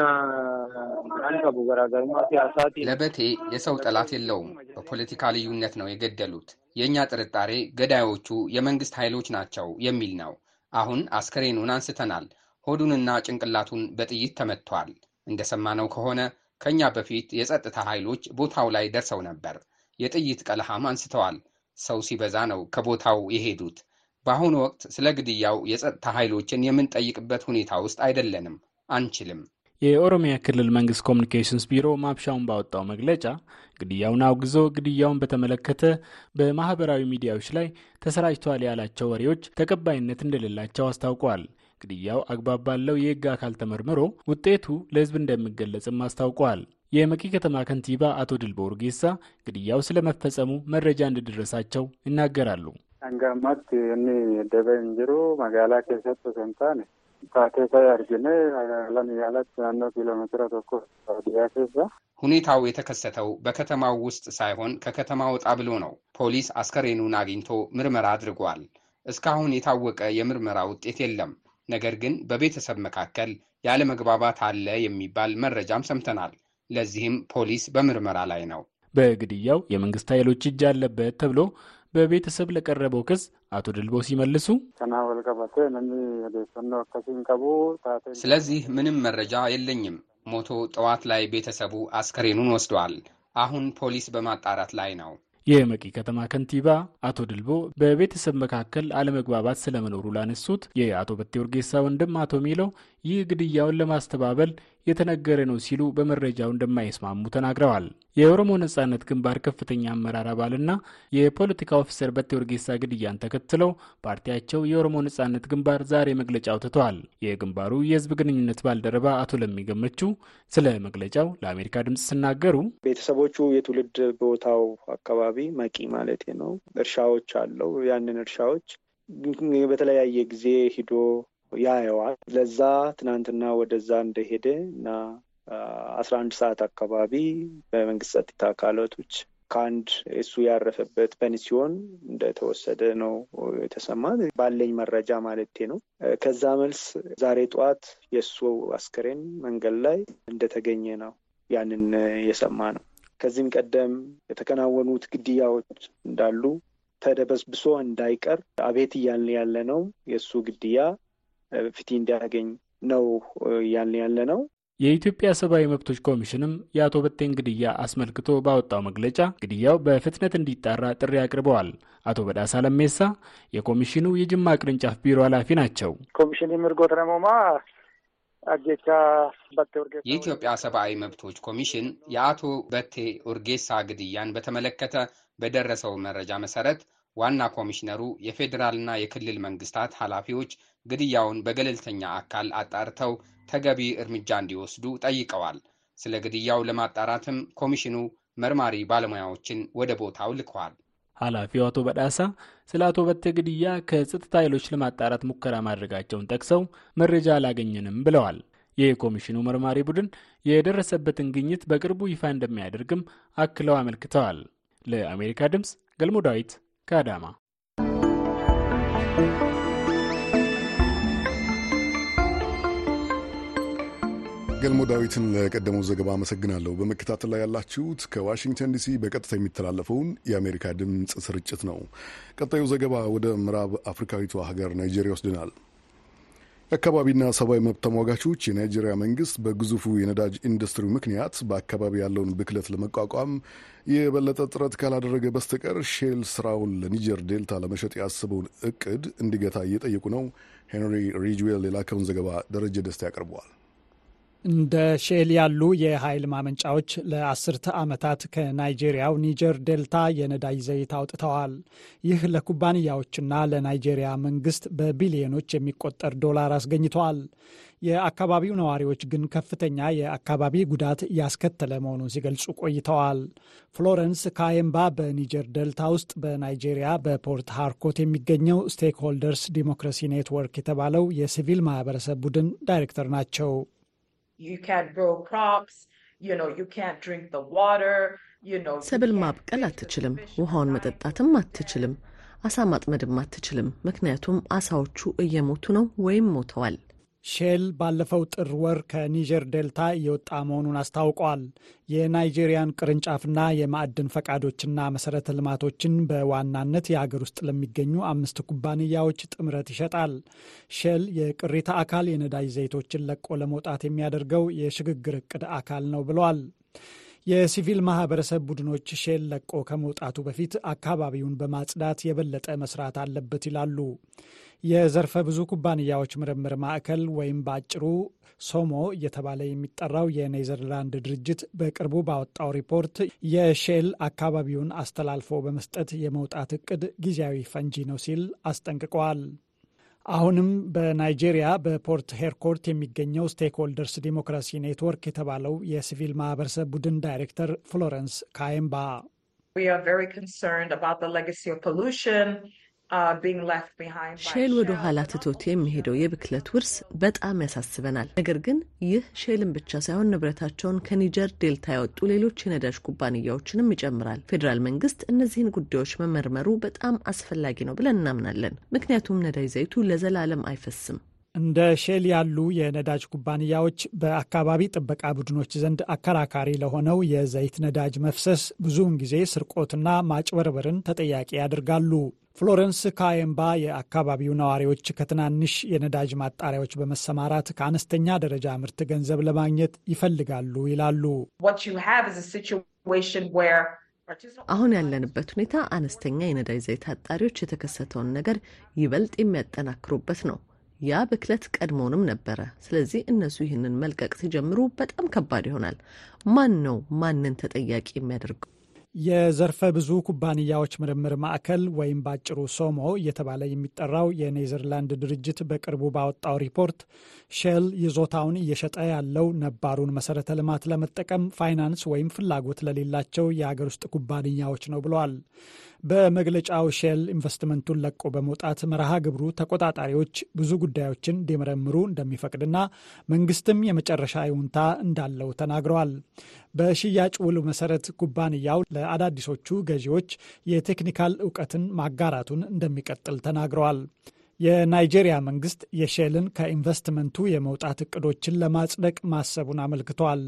ለበቴ የሰው ጠላት የለውም። በፖለቲካ ልዩነት ነው የገደሉት። የእኛ ጥርጣሬ ገዳዮቹ የመንግስት ኃይሎች ናቸው የሚል ነው። አሁን አስከሬኑን አንስተናል። ሆዱንና ጭንቅላቱን በጥይት ተመቷል። እንደሰማነው ከሆነ ከኛ በፊት የጸጥታ ኃይሎች ቦታው ላይ ደርሰው ነበር። የጥይት ቀለሃም አንስተዋል። ሰው ሲበዛ ነው ከቦታው የሄዱት። በአሁኑ ወቅት ስለ ግድያው የጸጥታ ኃይሎችን የምንጠይቅበት ሁኔታ ውስጥ አይደለንም፣ አንችልም። የኦሮሚያ ክልል መንግስት ኮሚኒኬሽንስ ቢሮ ማምሻውን ባወጣው መግለጫ ግድያውን አውግዞ ግድያውን በተመለከተ በማህበራዊ ሚዲያዎች ላይ ተሰራጭተዋል ያላቸው ወሬዎች ተቀባይነት እንደሌላቸው አስታውቋል። ግድያው አግባብ ባለው የህግ አካል ተመርምሮ ውጤቱ ለህዝብ እንደሚገለጽም አስታውቋል። የመቂ ከተማ ከንቲባ አቶ ድልቦ ኡርጌሳ ግድያው ስለመፈጸሙ መረጃ እንደደረሳቸው ይናገራሉ። አንጋማት እኔ ደበን ጅሩ መጋላ ከሰጥ ሰንታነ ታቴታ ያርግነ አላን ያላት አንድ ኪሎ ሜትር ተኮ ዲያከዛ ሁኔታው የተከሰተው በከተማው ውስጥ ሳይሆን ከከተማ ወጣ ብሎ ነው። ፖሊስ አስከሬኑን አግኝቶ ምርመራ አድርጓል። እስካሁን የታወቀ የምርመራ ውጤት የለም። ነገር ግን በቤተሰብ መካከል ያለ መግባባት አለ የሚባል መረጃም ሰምተናል። ለዚህም ፖሊስ በምርመራ ላይ ነው። በግድያው የመንግስት ኃይሎች እጅ አለበት ተብሎ በቤተሰብ ለቀረበው ክስ አቶ ድልቦ ሲመልሱ ስለዚህ ምንም መረጃ የለኝም። ሞቶ ጠዋት ላይ ቤተሰቡ አስከሬኑን ወስደዋል። አሁን ፖሊስ በማጣራት ላይ ነው። የመቂ ከተማ ከንቲባ አቶ ድልቦ በቤተሰብ መካከል አለመግባባት ስለመኖሩ ላነሱት የአቶ በቴ ኡርጌሳ ወንድም አቶ ሚለው ይህ ግድያውን ለማስተባበል የተነገረ ነው ሲሉ በመረጃው እንደማይስማሙ ተናግረዋል። የኦሮሞ ነጻነት ግንባር ከፍተኛ አመራር አባልና የፖለቲካ ኦፊሰር በቴ ኡርጌሳ ግድያን ተከትለው ፓርቲያቸው የኦሮሞ ነጻነት ግንባር ዛሬ መግለጫ አውጥተዋል። የግንባሩ የህዝብ ግንኙነት ባልደረባ አቶ ለሚገመቹ ስለ መግለጫው ለአሜሪካ ድምጽ ሲናገሩ ቤተሰቦቹ የትውልድ ቦታው አካባቢ መቂ ማለት ነው እርሻዎች አለው። ያንን እርሻዎች በተለያየ ጊዜ ሂዶ ያየዋል። ለዛ ትናንትና ወደዛ እንደሄደ እና አስራ አንድ ሰዓት አካባቢ በመንግስት ጸጥታ አካላቶች ከአንድ እሱ ያረፈበት ፔንሲዮን እንደተወሰደ ነው የተሰማ ባለኝ መረጃ ማለት ነው። ከዛ መልስ ዛሬ ጠዋት የሱ አስከሬን መንገድ ላይ እንደተገኘ ነው ያንን የሰማ ነው። ከዚህም ቀደም የተከናወኑት ግድያዎች እንዳሉ ተደበስብሶ እንዳይቀር አቤት እያልን ያለ ነው። የሱ ግድያ ፍትህ እንዲያገኝ ነው እያልን ያለ ነው። የኢትዮጵያ ሰብአዊ መብቶች ኮሚሽንም የአቶ በቴን ግድያ አስመልክቶ ባወጣው መግለጫ ግድያው በፍጥነት እንዲጣራ ጥሪ አቅርበዋል። አቶ በዳሳ ለሜሳ የኮሚሽኑ የጅማ ቅርንጫፍ ቢሮ ኃላፊ ናቸው። ኮሚሽን ምርጎት ረሞማ አጀቻ በቴ ኡርጌሳ የኢትዮጵያ ሰብአዊ መብቶች ኮሚሽን የአቶ በቴ ኡርጌሳ ግድያን በተመለከተ በደረሰው መረጃ መሰረት ዋና ኮሚሽነሩ የፌዴራልና የክልል መንግስታት ኃላፊዎች ግድያውን በገለልተኛ አካል አጣርተው ተገቢ እርምጃ እንዲወስዱ ጠይቀዋል። ስለ ግድያው ለማጣራትም ኮሚሽኑ መርማሪ ባለሙያዎችን ወደ ቦታው ልከዋል። ኃላፊው አቶ በዳሳ ስለ አቶ በቴ ግድያ ከጸጥታ ኃይሎች ለማጣራት ሙከራ ማድረጋቸውን ጠቅሰው መረጃ አላገኘንም ብለዋል። የኮሚሽኑ መርማሪ ቡድን የደረሰበትን ግኝት በቅርቡ ይፋ እንደሚያደርግም አክለው አመልክተዋል። ለአሜሪካ ድምጽ ገልሞ ዳዊት ከአዳማ። ገልሞ ዳዊትን ለቀደመው ዘገባ አመሰግናለሁ። በመከታተል ላይ ያላችሁት ከዋሽንግተን ዲሲ በቀጥታ የሚተላለፈውን የአሜሪካ ድምፅ ስርጭት ነው። ቀጣዩ ዘገባ ወደ ምዕራብ አፍሪካዊቷ ሀገር ናይጄሪያ ወስደናል። የአካባቢና ሰብአዊ መብት ተሟጋቾች የናይጄሪያ መንግስት በግዙፉ የነዳጅ ኢንዱስትሪ ምክንያት በአካባቢ ያለውን ብክለት ለመቋቋም የበለጠ ጥረት ካላደረገ በስተቀር ሼል ስራውን ለኒጀር ዴልታ ለመሸጥ ያስበውን እቅድ እንዲገታ እየጠየቁ ነው። ሄንሪ ሪጅዌል የላከውን ዘገባ ደረጀ ደስታ ያቀርበዋል። እንደ ሼል ያሉ የኃይል ማመንጫዎች ለአስርተ ዓመታት ከናይጄሪያው ኒጀር ዴልታ የነዳጅ ዘይት አውጥተዋል። ይህ ለኩባንያዎችና ለናይጄሪያ መንግስት በቢሊዮኖች የሚቆጠር ዶላር አስገኝተዋል። የአካባቢው ነዋሪዎች ግን ከፍተኛ የአካባቢ ጉዳት እያስከተለ መሆኑን ሲገልጹ ቆይተዋል። ፍሎረንስ ካየምባ በኒጀር ዴልታ ውስጥ በናይጄሪያ በፖርት ሃርኮት የሚገኘው ስቴክሆልደርስ ዲሞክራሲ ኔትወርክ የተባለው የሲቪል ማህበረሰብ ቡድን ዳይሬክተር ናቸው። ሰብል ማብቀል አትችልም፣ ውሃውን መጠጣትም አትችልም፣ አሳ ማጥመድም አትችልም። ምክንያቱም አሳዎቹ እየሞቱ ነው ወይም ሞተዋል። ሼል ባለፈው ጥር ወር ከኒጀር ዴልታ እየወጣ መሆኑን አስታውቋል። የናይጄሪያን ቅርንጫፍና የማዕድን ፈቃዶችና መሰረተ ልማቶችን በዋናነት የሀገር ውስጥ ለሚገኙ አምስት ኩባንያዎች ጥምረት ይሸጣል። ሼል የቅሪተ አካል የነዳጅ ዘይቶችን ለቆ ለመውጣት የሚያደርገው የሽግግር እቅድ አካል ነው ብለዋል። የሲቪል ማህበረሰብ ቡድኖች ሼል ለቆ ከመውጣቱ በፊት አካባቢውን በማጽዳት የበለጠ መስራት አለበት ይላሉ። የዘርፈ ብዙ ኩባንያዎች ምርምር ማዕከል ወይም በአጭሩ ሶሞ እየተባለ የሚጠራው የኔዘርላንድ ድርጅት በቅርቡ ባወጣው ሪፖርት የሼል አካባቢውን አስተላልፎ በመስጠት የመውጣት እቅድ ጊዜያዊ ፈንጂ ነው ሲል አስጠንቅቀዋል። አሁንም በናይጄሪያ በፖርት ሄርኮርት የሚገኘው ስቴክሆልደርስ ዲሞክራሲ ኔትወርክ የተባለው የሲቪል ማህበረሰብ ቡድን ዳይሬክተር ፍሎረንስ ካየምባ ሼል ወደ ኋላ ትቶት የሚሄደው የብክለት ውርስ በጣም ያሳስበናል። ነገር ግን ይህ ሼልን ብቻ ሳይሆን ንብረታቸውን ከኒጀር ዴልታ ያወጡ ሌሎች የነዳጅ ኩባንያዎችንም ይጨምራል። ፌዴራል መንግስት እነዚህን ጉዳዮች መመርመሩ በጣም አስፈላጊ ነው ብለን እናምናለን። ምክንያቱም ነዳጅ ዘይቱ ለዘላለም አይፈስም። እንደ ሼል ያሉ የነዳጅ ኩባንያዎች በአካባቢ ጥበቃ ቡድኖች ዘንድ አከራካሪ ለሆነው የዘይት ነዳጅ መፍሰስ ብዙውን ጊዜ ስርቆትና ማጭበርበርን ተጠያቂ ያደርጋሉ። ፍሎረንስ ካየምባ የአካባቢው ነዋሪዎች ከትናንሽ የነዳጅ ማጣሪያዎች በመሰማራት ከአነስተኛ ደረጃ ምርት ገንዘብ ለማግኘት ይፈልጋሉ ይላሉ። አሁን ያለንበት ሁኔታ አነስተኛ የነዳጅ ዘይት አጣሪዎች የተከሰተውን ነገር ይበልጥ የሚያጠናክሩበት ነው። ያ ብክለት ቀድሞውንም ነበረ። ስለዚህ እነሱ ይህንን መልቀቅ ሲጀምሩ በጣም ከባድ ይሆናል። ማን ነው ማንን ተጠያቂ የሚያደርገው? የዘርፈ ብዙ ኩባንያዎች ምርምር ማዕከል ወይም ባጭሩ ሶሞ እየተባለ የሚጠራው የኔዘርላንድ ድርጅት በቅርቡ ባወጣው ሪፖርት ሼል ይዞታውን እየሸጠ ያለው ነባሩን መሰረተ ልማት ለመጠቀም ፋይናንስ ወይም ፍላጎት ለሌላቸው የሀገር ውስጥ ኩባንያዎች ነው ብለዋል። በመግለጫው ሼል ኢንቨስትመንቱን ለቆ በመውጣት መርሃ ግብሩ ተቆጣጣሪዎች ብዙ ጉዳዮችን እንዲመረምሩ እንደሚፈቅድና መንግስትም የመጨረሻ ይሁንታ እንዳለው ተናግረዋል። በሽያጭ ውሉ መሰረት ኩባንያው ለአዳዲሶቹ ገዢዎች የቴክኒካል እውቀትን ማጋራቱን እንደሚቀጥል ተናግረዋል። የናይጄሪያ መንግስት የሼልን ከኢንቨስትመንቱ የመውጣት እቅዶችን ለማጽደቅ ማሰቡን አመልክቷል።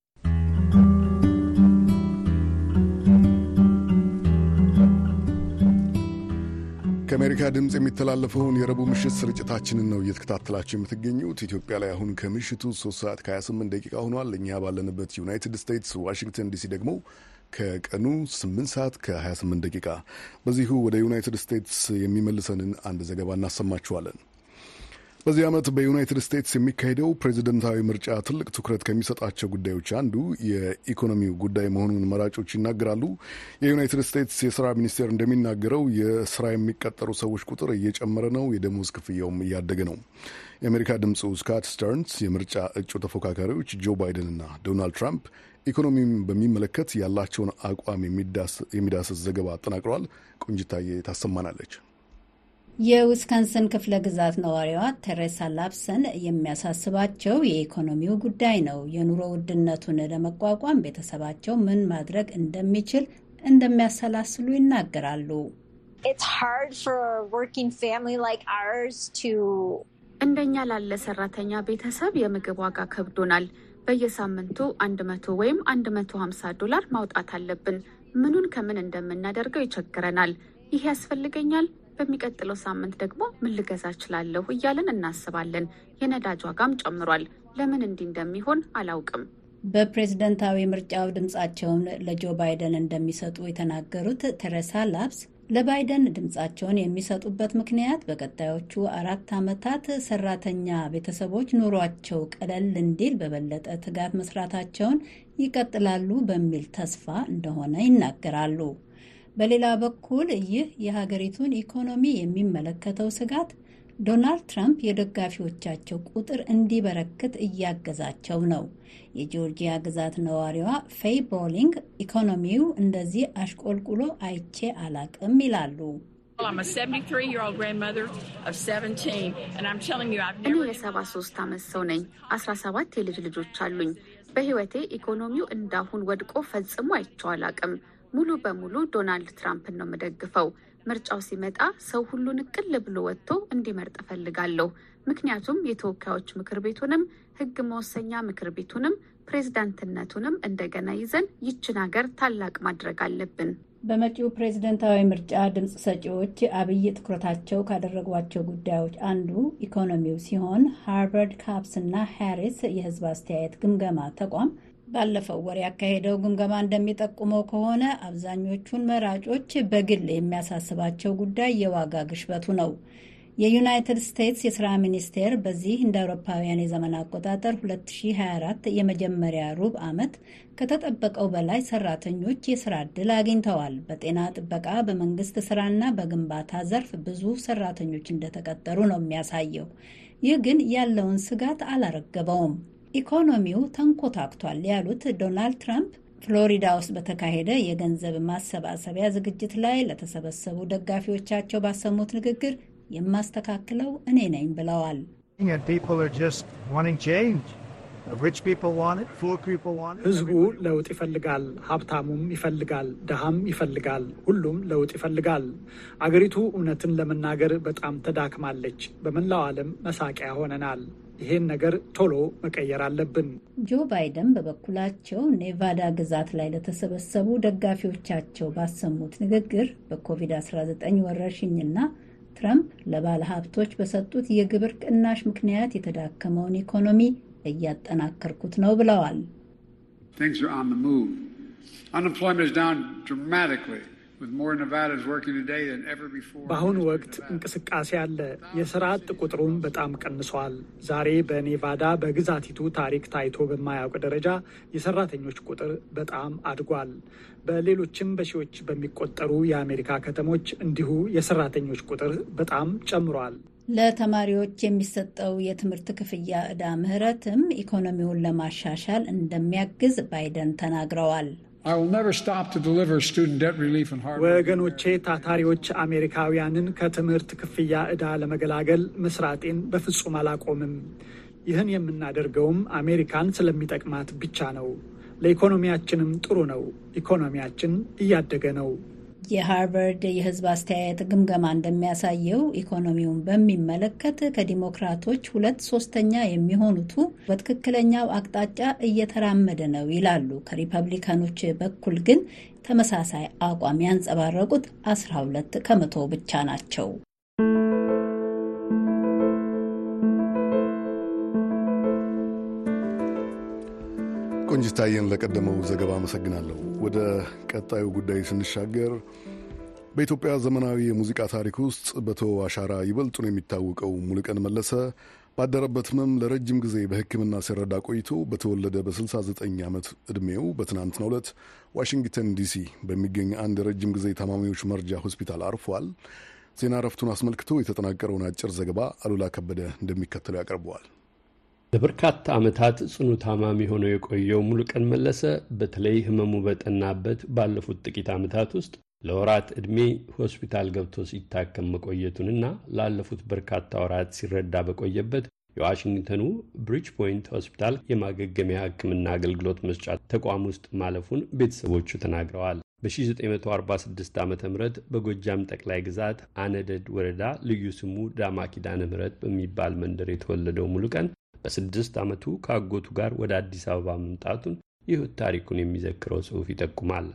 ከአሜሪካ ድምፅ የሚተላለፈውን የረቡዕ ምሽት ስርጭታችንን ነው እየተከታተላችሁ የምትገኙት። ኢትዮጵያ ላይ አሁን ከምሽቱ ሶስት ሰዓት ከሀያ ስምንት ደቂቃ ሆኗል። እኛ ባለንበት ዩናይትድ ስቴትስ ዋሽንግተን ዲሲ ደግሞ ከቀኑ ስምንት ሰዓት ከሀያ ስምንት ደቂቃ። በዚሁ ወደ ዩናይትድ ስቴትስ የሚመልሰንን አንድ ዘገባ እናሰማችኋለን። በዚህ ዓመት በዩናይትድ ስቴትስ የሚካሄደው ፕሬዚደንታዊ ምርጫ ትልቅ ትኩረት ከሚሰጣቸው ጉዳዮች አንዱ የኢኮኖሚው ጉዳይ መሆኑን መራጮች ይናገራሉ። የዩናይትድ ስቴትስ የስራ ሚኒስቴር እንደሚናገረው የስራ የሚቀጠሩ ሰዎች ቁጥር እየጨመረ ነው፣ የደሞዝ ክፍያውም እያደገ ነው። የአሜሪካ ድምፁ ስካት ስተርንስ የምርጫ እጩ ተፎካካሪዎች ጆ ባይደንና ዶናልድ ትራምፕ ኢኮኖሚውን በሚመለከት ያላቸውን አቋም የሚዳስስ ዘገባ አጠናቅረዋል። ቆንጅታዬ ታሰማናለች። የዊስካንሰን ክፍለ ግዛት ነዋሪዋ ቴሬሳ ላፕሰን የሚያሳስባቸው የኢኮኖሚው ጉዳይ ነው። የኑሮ ውድነቱን ለመቋቋም ቤተሰባቸው ምን ማድረግ እንደሚችል እንደሚያሰላስሉ ይናገራሉ። እንደኛ ላለ ሰራተኛ ቤተሰብ የምግብ ዋጋ ከብዶናል። በየሳምንቱ አንድ መቶ ወይም አንድ መቶ ሀምሳ ዶላር ማውጣት አለብን። ምኑን ከምን እንደምናደርገው ይቸግረናል። ይህ ያስፈልገኛል፣ በሚቀጥለው ሳምንት ደግሞ ምን ልገዛ እችላለሁ እያለን እናስባለን። የነዳጅ ዋጋም ጨምሯል። ለምን እንዲህ እንደሚሆን አላውቅም። በፕሬዝደንታዊ ምርጫው ድምጻቸውን ለጆ ባይደን እንደሚሰጡ የተናገሩት ቴሬሳ ላፕስ ለባይደን ድምጻቸውን የሚሰጡበት ምክንያት በቀጣዮቹ አራት ዓመታት ሰራተኛ ቤተሰቦች ኑሯቸው ቀለል እንዲል በበለጠ ትጋት መስራታቸውን ይቀጥላሉ በሚል ተስፋ እንደሆነ ይናገራሉ። በሌላ በኩል ይህ የሀገሪቱን ኢኮኖሚ የሚመለከተው ስጋት ዶናልድ ትራምፕ የደጋፊዎቻቸው ቁጥር እንዲበረክት እያገዛቸው ነው። የጆርጂያ ግዛት ነዋሪዋ ፌይ ቦሊንግ ኢኮኖሚው እንደዚህ አሽቆልቁሎ አይቼ አላቅም ይላሉ። እኔ የሰባ ሶስት ዓመት ሰው ነኝ። አስራ ሰባት የልጅ ልጆች አሉኝ። በህይወቴ ኢኮኖሚው እንዳሁን ወድቆ ፈጽሞ አይቼው አላቅም። ሙሉ በሙሉ ዶናልድ ትራምፕን ነው የምደግፈው። ምርጫው ሲመጣ ሰው ሁሉ ንቅል ብሎ ወጥቶ እንዲመርጥ እፈልጋለሁ። ምክንያቱም የተወካዮች ምክር ቤቱንም ህግ መወሰኛ ምክር ቤቱንም ፕሬዝዳንትነቱንም እንደገና ይዘን ይችን ሀገር ታላቅ ማድረግ አለብን። በመጪው ፕሬዝደንታዊ ምርጫ ድምፅ ሰጪዎች አብይ ትኩረታቸው ካደረጓቸው ጉዳዮች አንዱ ኢኮኖሚው ሲሆን ሃርቫርድ ካፕስ እና ሃሪስ የህዝብ አስተያየት ግምገማ ተቋም ባለፈው ወር ያካሄደው ግምገማ እንደሚጠቁመው ከሆነ አብዛኞቹን መራጮች በግል የሚያሳስባቸው ጉዳይ የዋጋ ግሽበቱ ነው። የዩናይትድ ስቴትስ የስራ ሚኒስቴር በዚህ እንደ አውሮፓውያን የዘመን አቆጣጠር ሁለት ሺህ ሀያ አራት የመጀመሪያ ሩብ ዓመት ከተጠበቀው በላይ ሰራተኞች የስራ ዕድል አግኝተዋል። በጤና ጥበቃ፣ በመንግስት ስራና በግንባታ ዘርፍ ብዙ ሰራተኞች እንደተቀጠሩ ነው የሚያሳየው። ይህ ግን ያለውን ስጋት አላረገበውም። ኢኮኖሚው ተንኮታክቷል ያሉት ዶናልድ ትራምፕ ፍሎሪዳ ውስጥ በተካሄደ የገንዘብ ማሰባሰቢያ ዝግጅት ላይ ለተሰበሰቡ ደጋፊዎቻቸው ባሰሙት ንግግር የማስተካክለው እኔ ነኝ ብለዋል። ህዝቡ ለውጥ ይፈልጋል። ሀብታሙም ይፈልጋል፣ ድሃም ይፈልጋል። ሁሉም ለውጥ ይፈልጋል። አገሪቱ እውነትን ለመናገር በጣም ተዳክማለች። በመላው ዓለም መሳቂያ ሆነናል። ይሄን ነገር ቶሎ መቀየር አለብን። ጆ ባይደን በበኩላቸው ኔቫዳ ግዛት ላይ ለተሰበሰቡ ደጋፊዎቻቸው ባሰሙት ንግግር በኮቪድ አስራ ዘጠኝ ወረርሽኝና ትራምፕ ለባለ ሀብቶች በሰጡት የግብር ቅናሽ ምክንያት የተዳከመውን ኢኮኖሚ እያጠናከርኩት ነው ብለዋል። በአሁኑ ወቅት እንቅስቃሴ አለ። የስራ አጥ ቁጥሩም በጣም ቀንሷል። ዛሬ በኔቫዳ በግዛቲቱ ታሪክ ታይቶ በማያውቅ ደረጃ የሰራተኞች ቁጥር በጣም አድጓል። በሌሎችም በሺዎች በሚቆጠሩ የአሜሪካ ከተሞች እንዲሁ የሰራተኞች ቁጥር በጣም ጨምሯል። ለተማሪዎች የሚሰጠው የትምህርት ክፍያ ዕዳ ምህረትም ኢኮኖሚውን ለማሻሻል እንደሚያግዝ ባይደን ተናግረዋል። ወገኖቼ ታታሪዎች አሜሪካውያንን ከትምህርት ክፍያ ዕዳ ለመገላገል መስራጤን በፍጹም አላቆምም። ይህን የምናደርገውም አሜሪካን ስለሚጠቅማት ብቻ ነው። ለኢኮኖሚያችንም ጥሩ ነው። ኢኮኖሚያችን እያደገ ነው። የሃርቫርድ የሕዝብ አስተያየት ግምገማ እንደሚያሳየው ኢኮኖሚውን በሚመለከት ከዲሞክራቶች ሁለት ሶስተኛ የሚሆኑቱ በትክክለኛው አቅጣጫ እየተራመደ ነው ይላሉ። ከሪፐብሊካኖች በኩል ግን ተመሳሳይ አቋም ያንጸባረቁት አስራ ሁለት ከመቶ ብቻ ናቸው። ቆንጅታየን ለቀደመው ዘገባ አመሰግናለሁ። ወደ ቀጣዩ ጉዳይ ስንሻገር በኢትዮጵያ ዘመናዊ የሙዚቃ ታሪክ ውስጥ በተወው አሻራ ይበልጡን የሚታወቀው ሙሉቀን መለሰ ባደረበት ህመም ለረጅም ጊዜ በሕክምና ሲረዳ ቆይቶ በተወለደ በስልሳ ዘጠኝ ዓመት ዕድሜው በትናንትናው ዕለት ዋሽንግተን ዲሲ በሚገኝ አንድ የረጅም ጊዜ ታማሚዎች መርጃ ሆስፒታል አርፏል። ዜና እረፍቱን አስመልክቶ የተጠናቀረውን አጭር ዘገባ አሉላ ከበደ እንደሚከተለው ያቀርበዋል። ለበርካታ ዓመታት ጽኑ ታማሚ ሆኖ የቆየው ሙሉቀን መለሰ በተለይ ህመሙ በጠናበት ባለፉት ጥቂት ዓመታት ውስጥ ለወራት ዕድሜ ሆስፒታል ገብቶ ሲታከም መቆየቱንና ላለፉት በርካታ ወራት ሲረዳ በቆየበት የዋሽንግተኑ ብሪጅ ፖይንት ሆስፒታል የማገገሚያ ሕክምና አገልግሎት መስጫ ተቋም ውስጥ ማለፉን ቤተሰቦቹ ተናግረዋል። በ1946 ዓ.ም በጎጃም ጠቅላይ ግዛት አነደድ ወረዳ ልዩ ስሙ ዳማ ኪዳነ ምህረት በሚባል መንደር የተወለደው ሙሉቀን በስድስት ዓመቱ ከአጎቱ ጋር ወደ አዲስ አበባ መምጣቱን የሕይወት ታሪኩን የሚዘክረው ጽሑፍ ይጠቁማል።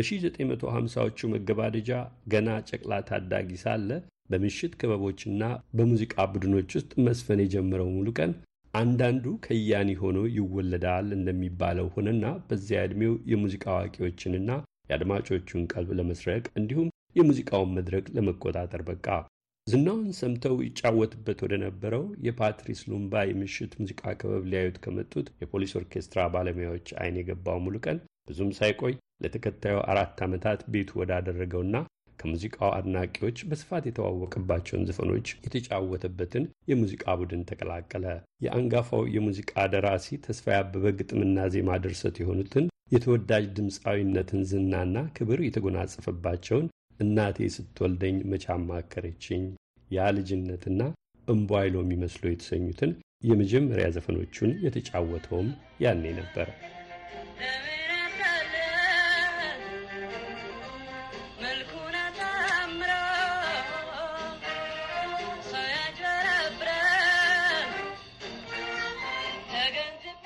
በ1950ዎቹ መገባደጃ ገና ጨቅላ ታዳጊ ሳለ በምሽት ክበቦችና በሙዚቃ ቡድኖች ውስጥ መስፈን የጀመረው ሙሉቀን አንዳንዱ ከያኒ ሆኖ ይወለዳል እንደሚባለው ሆነና በዚያ ዕድሜው የሙዚቃ አዋቂዎችንና የአድማጮቹን ቀልብ ለመስረቅ እንዲሁም የሙዚቃውን መድረክ ለመቆጣጠር በቃ። ዝናውን ሰምተው ይጫወትበት ወደ ነበረው የፓትሪስ ሉምባ የምሽት ሙዚቃ ክበብ ሊያዩት ከመጡት የፖሊስ ኦርኬስትራ ባለሙያዎች አይን የገባው ሙሉቀን ብዙም ሳይቆይ ለተከታዩ አራት ዓመታት ቤቱ ወዳደረገውና ከሙዚቃው አድናቂዎች በስፋት የተዋወቀባቸውን ዘፈኖች የተጫወተበትን የሙዚቃ ቡድን ተቀላቀለ። የአንጋፋው የሙዚቃ ደራሲ ተስፋዬ አበበ ግጥምና ዜማ ድርሰት የሆኑትን የተወዳጅ ድምፃዊነትን ዝናና ክብር የተጎናጸፈባቸውን እናቴ ስትወልደኝ መቻማ አከረችኝ፣ ያ ልጅነትና እምቧይሎ የሚመስሉ የተሰኙትን የመጀመሪያ ዘፈኖቹን የተጫወተውም ያኔ ነበር።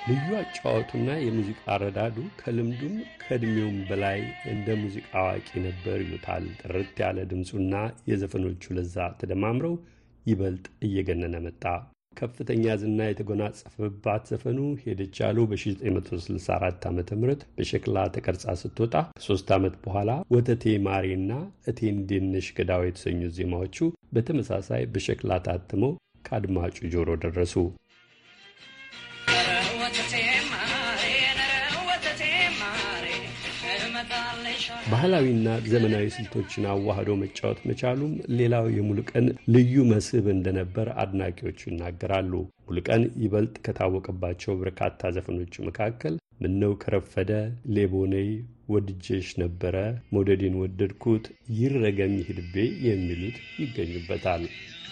ልዩ አጫዋቱና የሙዚቃ አረዳዱ ከልምዱም ከዕድሜውም በላይ እንደ ሙዚቃ አዋቂ ነበር ይሉታል። ጥርት ያለ ድምፁና የዘፈኖቹ ለዛ ተደማምረው ይበልጥ እየገነነ መጣ። ከፍተኛ ዝና የተጎናጸፈባት ዘፈኑ ሄደች ያሉ በ1964 ዓ ም በሸክላ ተቀርጻ ስትወጣ ከሶስት ዓመት በኋላ ወተቴ ማሬና እቴ እንዴነሽ ገዳው የተሰኙት ዜማዎቹ በተመሳሳይ በሸክላ ታትመው ከአድማጩ ጆሮ ደረሱ። ባህላዊና ዘመናዊ ስልቶችን አዋህዶ መጫወት መቻሉም ሌላው የሙሉቀን ልዩ መስህብ እንደነበር አድናቂዎቹ ይናገራሉ። ሙሉቀን ይበልጥ ከታወቀባቸው በርካታ ዘፈኖቹ መካከል ምነው ከረፈደ፣ ሌቦነይ፣ ወድጄሽ ነበረ፣ መውደዴን ወደድኩት፣ ይረገም ይሂድቤ የሚሉት ይገኙበታል።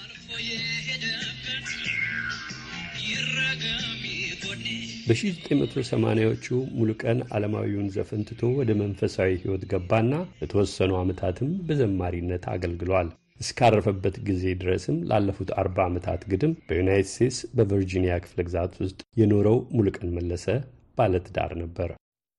በ1980ዎቹ ሙሉቀን ዓለማዊውን ዘፈን ትቶ ወደ መንፈሳዊ ሕይወት ገባና ለተወሰኑ ዓመታትም በዘማሪነት አገልግሏል። እስካረፈበት ጊዜ ድረስም ላለፉት አርባ ዓመታት ግድም በዩናይትድ ስቴትስ በቨርጂኒያ ክፍለ ግዛት ውስጥ የኖረው ሙሉቀን መለሰ ባለትዳር ነበር።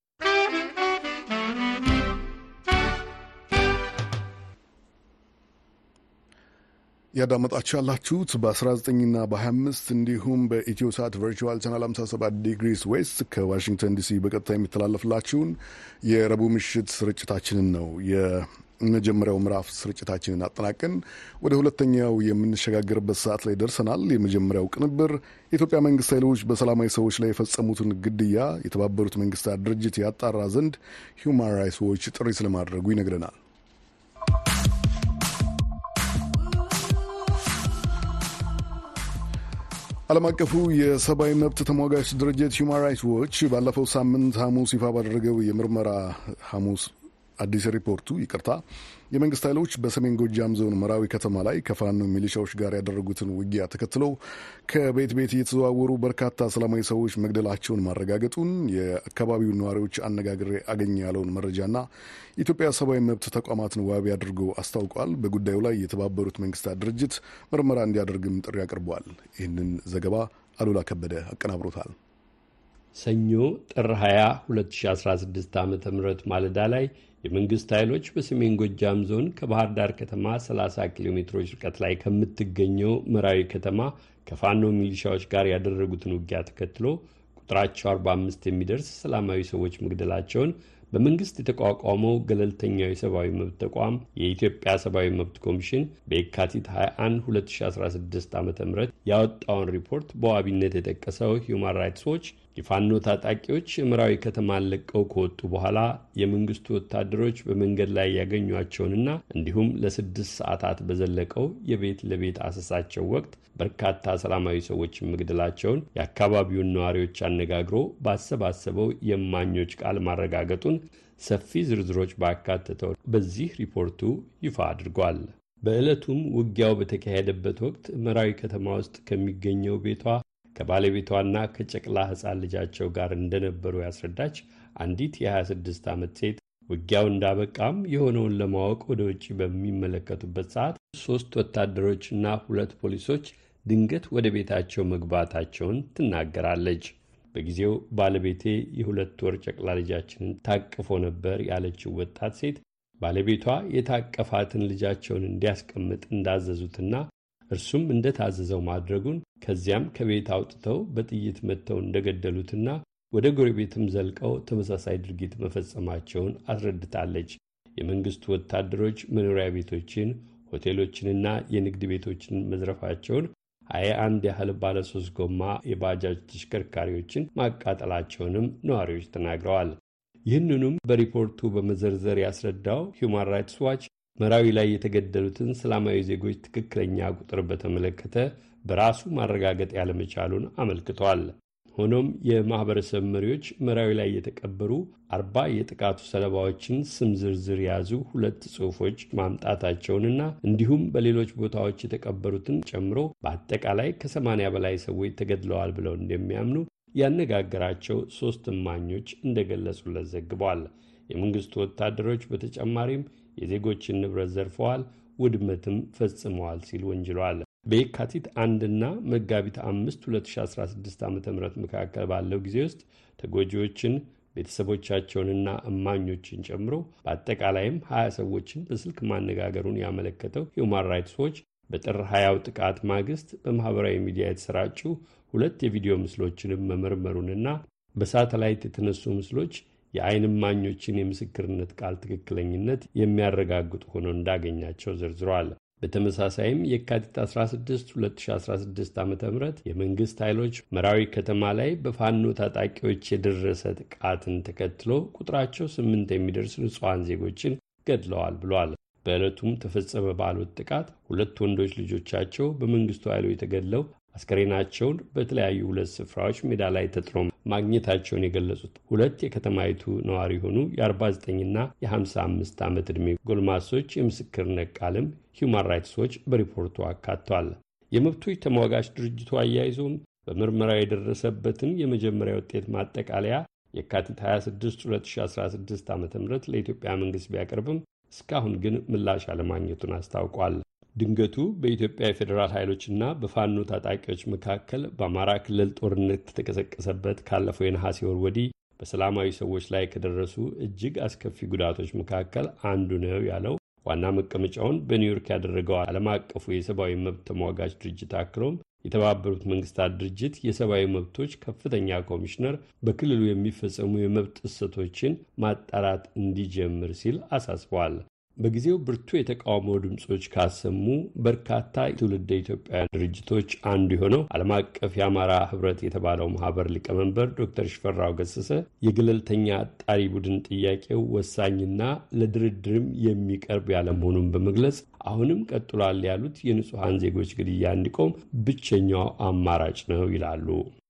ያዳመጣችሁ ያላችሁት በ19ና በ25 እንዲሁም በኢትዮ ሳት ቨርቹዋል ቻናል ሃምሳ ሰባት ዲግሪስ ዌስት ከዋሽንግተን ዲሲ በቀጥታ የሚተላለፍላችሁን የረቡዕ ምሽት ስርጭታችንን ነው። የመጀመሪያው ምዕራፍ ስርጭታችንን አጠናቀን ወደ ሁለተኛው የምንሸጋገርበት ሰዓት ላይ ደርሰናል። የመጀመሪያው ቅንብር የኢትዮጵያ መንግስት ኃይሎች በሰላማዊ ሰዎች ላይ የፈጸሙትን ግድያ የተባበሩት መንግስታት ድርጅት ያጣራ ዘንድ ሂውማን ራይትስ ዎች ጥሪ ስለማድረጉ ይነግረናል። ዓለም አቀፉ የሰብአዊ መብት ተሟጋች ድርጅት ሂውማን ራይትስ ዎች ባለፈው ሳምንት ሐሙስ ይፋ ባደረገው የምርመራ ሐሙስ አዲስ ሪፖርቱ ይቅርታ የመንግስት ኃይሎች በሰሜን ጎጃም ዞን መራዊ ከተማ ላይ ከፋኖ ሚሊሻዎች ጋር ያደረጉትን ውጊያ ተከትሎ ከቤት ቤት እየተዘዋወሩ በርካታ ሰላማዊ ሰዎች መግደላቸውን ማረጋገጡን የአካባቢው ነዋሪዎች አነጋግሬ አገኘ ያለውን መረጃና የኢትዮጵያ ሰብአዊ መብት ተቋማትን ዋቢ አድርጎ አስታውቋል። በጉዳዩ ላይ የተባበሩት መንግስታት ድርጅት ምርመራ እንዲያደርግም ጥሪ አቅርበዋል። ይህንን ዘገባ አሉላ ከበደ አቀናብሮታል። ሰኞ ጥር ሃያ ሁለት ሺህ አስራ ስድስት ዓ ም ማለዳ ላይ የመንግስት ኃይሎች በሰሜን ጎጃም ዞን ከባህር ዳር ከተማ ሰላሳ ኪሎ ሜትሮች ርቀት ላይ ከምትገኘው መራዊ ከተማ ከፋኖ ሚሊሻዎች ጋር ያደረጉትን ውጊያ ተከትሎ ቁጥራቸው አርባ አምስት የሚደርስ ሰላማዊ ሰዎች መግደላቸውን በመንግስት የተቋቋመው ገለልተኛው የሰብአዊ መብት ተቋም የኢትዮጵያ ሰብአዊ መብት ኮሚሽን በየካቲት ሃያ አንድ ሁለት ሺህ አስራ ስድስት ዓ ም ያወጣውን ሪፖርት በዋቢነት የጠቀሰው ሂውማን ራይትስ ዎች የፋኖ ታጣቂዎች የመራዊ ከተማን ለቀው ከወጡ በኋላ የመንግስቱ ወታደሮች በመንገድ ላይ ያገኟቸውንና እንዲሁም ለስድስት ሰዓታት በዘለቀው የቤት ለቤት አሰሳቸው ወቅት በርካታ ሰላማዊ ሰዎችን መግደላቸውን የአካባቢውን ነዋሪዎች አነጋግሮ ባሰባሰበው የእማኞች ቃል ማረጋገጡን ሰፊ ዝርዝሮች ባካተተው በዚህ ሪፖርቱ ይፋ አድርጓል። በዕለቱም ውጊያው በተካሄደበት ወቅት መራዊ ከተማ ውስጥ ከሚገኘው ቤቷ ከባለቤቷና ከጨቅላ ሕፃን ልጃቸው ጋር እንደነበሩ ያስረዳች አንዲት የ26 ዓመት ሴት ውጊያው እንዳበቃም የሆነውን ለማወቅ ወደ ውጭ በሚመለከቱበት ሰዓት ሶስት ወታደሮችና ሁለት ፖሊሶች ድንገት ወደ ቤታቸው መግባታቸውን ትናገራለች። በጊዜው ባለቤቴ የሁለት ወር ጨቅላ ልጃችንን ታቅፎ ነበር ያለችው ወጣት ሴት ባለቤቷ የታቀፋትን ልጃቸውን እንዲያስቀምጥ እንዳዘዙትና እርሱም እንደታዘዘው ማድረጉን ከዚያም ከቤት አውጥተው በጥይት መትተው እንደገደሉትና ወደ ጎረቤትም ዘልቀው ተመሳሳይ ድርጊት መፈጸማቸውን አስረድታለች። የመንግስቱ ወታደሮች መኖሪያ ቤቶችን፣ ሆቴሎችንና የንግድ ቤቶችን መዝረፋቸውን፣ ሀያ አንድ ያህል ባለሶስት ጎማ የባጃጅ ተሽከርካሪዎችን ማቃጠላቸውንም ነዋሪዎች ተናግረዋል። ይህንኑም በሪፖርቱ በመዘርዘር ያስረዳው ሂውማን ራይትስ ዋች መራዊ ላይ የተገደሉትን ሰላማዊ ዜጎች ትክክለኛ ቁጥር በተመለከተ በራሱ ማረጋገጥ ያለመቻሉን አመልክቷል። ሆኖም የማህበረሰብ መሪዎች መራዊ ላይ የተቀበሩ አርባ የጥቃቱ ሰለባዎችን ስም ዝርዝር የያዙ ሁለት ጽሑፎች ማምጣታቸውንና እንዲሁም በሌሎች ቦታዎች የተቀበሩትን ጨምሮ በአጠቃላይ ከሰማንያ በላይ ሰዎች ተገድለዋል ብለው እንደሚያምኑ ያነጋገራቸው ሶስት እማኞች እንደገለጹለት ዘግቧል። የመንግስቱ ወታደሮች በተጨማሪም የዜጎችን ንብረት ዘርፈዋል፣ ውድመትም ፈጽመዋል ሲል ወንጅሏል። በየካቲት አንድና መጋቢት አምስት ሁለት ሺህ አስራ ስድስት ዓ ም መካከል ባለው ጊዜ ውስጥ ተጎጂዎችን ቤተሰቦቻቸውንና እማኞችን ጨምሮ በአጠቃላይም ሀያ ሰዎችን በስልክ ማነጋገሩን ያመለከተው ሂውማን ራይትስ ዎች በጥር ሀያው ጥቃት ማግስት በማኅበራዊ ሚዲያ የተሰራጩ ሁለት የቪዲዮ ምስሎችንም መመርመሩንና በሳተላይት የተነሱ ምስሎች የዓይን እማኞችን የምስክርነት ቃል ትክክለኝነት የሚያረጋግጡ ሆነው እንዳገኛቸው ዘርዝረዋል። በተመሳሳይም የካቲት አስራ ስድስት ሁለት ሺህ አስራ ስድስት ዓ ም የመንግሥት ኃይሎች መራዊ ከተማ ላይ በፋኖ ታጣቂዎች የደረሰ ጥቃትን ተከትሎ ቁጥራቸው ስምንት የሚደርስ ንጹሐን ዜጎችን ገድለዋል ብሏል። በዕለቱም ተፈጸመ ባሉት ጥቃት ሁለት ወንዶች ልጆቻቸው በመንግሥቱ ኃይሎች የተገድለው አስከሬናቸውን በተለያዩ ሁለት ስፍራዎች ሜዳ ላይ ተጥሎ ማግኘታቸውን የገለጹት ሁለት የከተማይቱ ነዋሪ የሆኑ የ49ና የ55 ዓመት ዕድሜ ጎልማሶች የምስክርነት ቃልም ሂውማን ራይትስ ዎች በሪፖርቱ አካቷል። የመብቶች ተሟጋች ድርጅቱ አያይዞም በምርመራው የደረሰበትን የመጀመሪያ ውጤት ማጠቃለያ የካቲት ሃያ ስድስት ሁለት ሺህ አስራ ስድስት ዓ ም ለኢትዮጵያ መንግሥት ቢያቀርብም እስካሁን ግን ምላሽ አለማግኘቱን አስታውቋል። ድንገቱ በኢትዮጵያ የፌዴራል ኃይሎችና በፋኖ ታጣቂዎች መካከል በአማራ ክልል ጦርነት ከተቀሰቀሰበት ካለፈው የነሐሴ ወር ወዲህ በሰላማዊ ሰዎች ላይ ከደረሱ እጅግ አስከፊ ጉዳቶች መካከል አንዱ ነው ያለው ዋና መቀመጫውን በኒውዮርክ ያደረገው ዓለም አቀፉ የሰብአዊ መብት ተሟጋች ድርጅት አክሎም የተባበሩት መንግስታት ድርጅት የሰብአዊ መብቶች ከፍተኛ ኮሚሽነር በክልሉ የሚፈጸሙ የመብት ጥሰቶችን ማጣራት እንዲጀምር ሲል አሳስበዋል። በጊዜው ብርቱ የተቃውሞ ድምጾች ካሰሙ በርካታ ትውልደ ኢትዮጵያውያን ድርጅቶች አንዱ የሆነው ዓለም አቀፍ የአማራ ህብረት የተባለው ማህበር ሊቀመንበር ዶክተር ሽፈራው ገሰሰ የገለልተኛ አጣሪ ቡድን ጥያቄው ወሳኝና ለድርድርም የሚቀርብ ያለመሆኑን በመግለጽ አሁንም ቀጥሏል ያሉት የንጹሐን ዜጎች ግድያ እንዲቆም ብቸኛው አማራጭ ነው ይላሉ።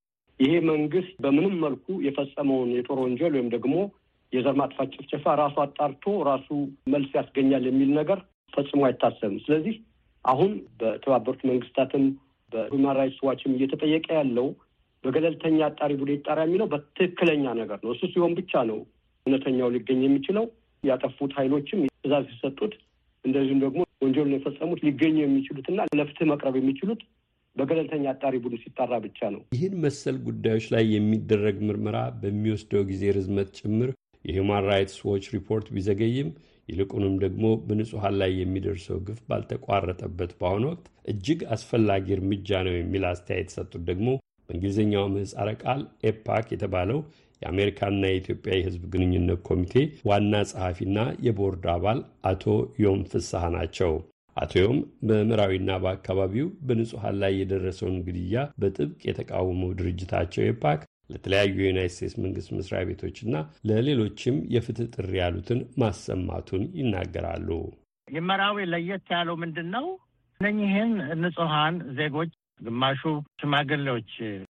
ይሄ መንግስት በምንም መልኩ የፈጸመውን የጦር ወንጀል ወይም ደግሞ የዘር ማጥፋት ጭፍጨፋ ራሱ አጣርቶ ራሱ መልስ ያስገኛል የሚል ነገር ፈጽሞ አይታሰብም። ስለዚህ አሁን በተባበሩት መንግስታትም በሁማን ራይትስ ዋችም እየተጠየቀ ያለው በገለልተኛ አጣሪ ቡድን ይጣራ የሚለው በትክክለኛ ነገር ነው። እሱ ሲሆን ብቻ ነው እውነተኛው ሊገኝ የሚችለው። ያጠፉት ኃይሎችም ትዕዛዝ ሲሰጡት፣ እንደዚሁም ደግሞ ወንጀሉን የፈጸሙት ሊገኙ የሚችሉትና ለፍትህ መቅረብ የሚችሉት በገለልተኛ አጣሪ ቡድን ሲጣራ ብቻ ነው። ይህን መሰል ጉዳዮች ላይ የሚደረግ ምርመራ በሚወስደው ጊዜ ርዝመት ጭምር የሂውማን ራይትስ ዎች ሪፖርት ቢዘገይም ይልቁንም ደግሞ በንጹሐን ላይ የሚደርሰው ግፍ ባልተቋረጠበት በአሁኑ ወቅት እጅግ አስፈላጊ እርምጃ ነው የሚል አስተያየት ሰጡት ደግሞ በእንግሊዝኛው ምህጻረ ቃል ኤፓክ የተባለው የአሜሪካና የኢትዮጵያ የሕዝብ ግንኙነት ኮሚቴ ዋና ጸሐፊና የቦርድ አባል አቶ ዮም ፍስሐ ናቸው። አቶ ዮም በምዕራዊና በአካባቢው በንጹሐን ላይ የደረሰውን ግድያ በጥብቅ የተቃወመው ድርጅታቸው ኤፓክ ለተለያዩ የዩናይት ስቴትስ መንግስት መስሪያ ቤቶችና ለሌሎችም የፍትህ ጥሪ ያሉትን ማሰማቱን ይናገራሉ። የመራዊ ለየት ያለው ምንድን ነው? እነኚህን ንጹሐን ዜጎች ግማሹ ሽማግሌዎች፣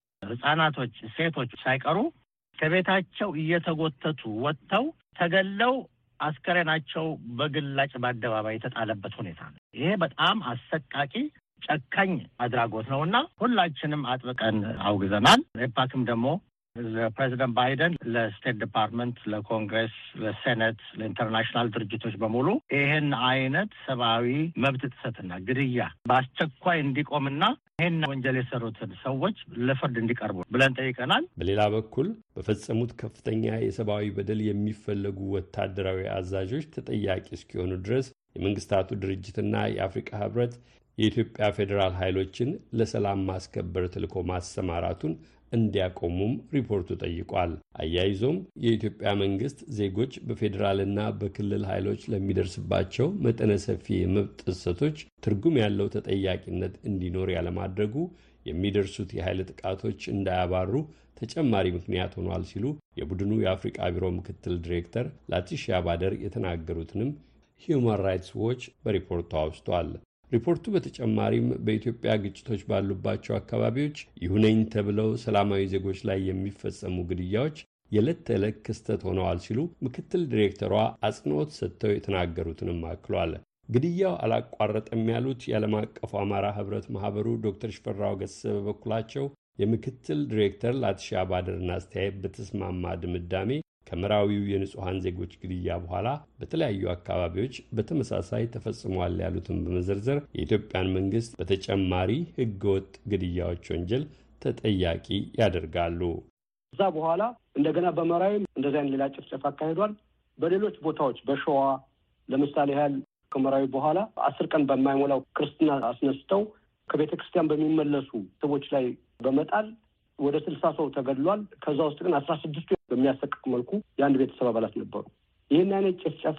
ህጻናቶች፣ ሴቶች ሳይቀሩ ከቤታቸው እየተጎተቱ ወጥተው ተገለው አስከሬናቸው በግላጭ በአደባባይ የተጣለበት ሁኔታ ነው። ይሄ በጣም አሰቃቂ ጨካኝ አድራጎት ነውና ሁላችንም አጥብቀን አውግዘናል። ኤፓክም ደግሞ ለፕሬዚደንት ባይደን፣ ለስቴት ዲፓርትመንት፣ ለኮንግሬስ፣ ለሴኔት፣ ለኢንተርናሽናል ድርጅቶች በሙሉ ይህን አይነት ሰብአዊ መብት ጥሰትና ግድያ በአስቸኳይ እንዲቆምና ይህን ወንጀል የሰሩትን ሰዎች ለፍርድ እንዲቀርቡ ብለን ጠይቀናል። በሌላ በኩል በፈጸሙት ከፍተኛ የሰብአዊ በደል የሚፈለጉ ወታደራዊ አዛዦች ተጠያቂ እስኪሆኑ ድረስ የመንግስታቱ ድርጅትና የአፍሪካ ህብረት የኢትዮጵያ ፌዴራል ኃይሎችን ለሰላም ማስከበር ተልዕኮ ማሰማራቱን እንዲያቆሙም ሪፖርቱ ጠይቋል። አያይዞም የኢትዮጵያ መንግስት ዜጎች በፌዴራልና በክልል ኃይሎች ለሚደርስባቸው መጠነ ሰፊ የመብት ጥሰቶች ትርጉም ያለው ተጠያቂነት እንዲኖር ያለማድረጉ የሚደርሱት የኃይል ጥቃቶች እንዳያባሩ ተጨማሪ ምክንያት ሆኗል ሲሉ የቡድኑ የአፍሪካ ቢሮ ምክትል ዲሬክተር ላቲሺያ ባደር የተናገሩትንም ሂውማን ራይትስ ዎች በሪፖርቱ አውስቷል። ሪፖርቱ በተጨማሪም በኢትዮጵያ ግጭቶች ባሉባቸው አካባቢዎች ይሁነኝ ተብለው ሰላማዊ ዜጎች ላይ የሚፈጸሙ ግድያዎች የዕለት ተዕለት ክስተት ሆነዋል ሲሉ ምክትል ዲሬክተሯ አጽንኦት ሰጥተው የተናገሩትንም አክሏል። ግድያው አላቋረጠም ያሉት የዓለም አቀፉ አማራ ህብረት ማህበሩ ዶክተር ሽፈራው ገሰሰ በበኩላቸው የምክትል ዲሬክተር ላቲሺያ ባደርን አስተያየት በተስማማ ድምዳሜ ከመራዊው የንጹሐን ዜጎች ግድያ በኋላ በተለያዩ አካባቢዎች በተመሳሳይ ተፈጽሟል ያሉትን በመዘርዘር የኢትዮጵያን መንግስት በተጨማሪ ህገወጥ ግድያዎች ወንጀል ተጠያቂ ያደርጋሉ። እዛ በኋላ እንደገና በመራዊ እንደዚህ አይነት ሌላ ጭፍጨፋ አካሂዷል። በሌሎች ቦታዎች በሸዋ ለምሳሌ ያህል ከመራዊ በኋላ አስር ቀን በማይሞላው ክርስትና አስነስተው ከቤተ ክርስቲያን በሚመለሱ ሰዎች ላይ በመጣል ወደ ስልሳ ሰው ተገድሏል። ከዛ ውስጥ ግን አስራ ስድስቱ በሚያሰቅቅ መልኩ የአንድ ቤተሰብ አባላት ነበሩ። ይህን አይነት ጭፍጨፋ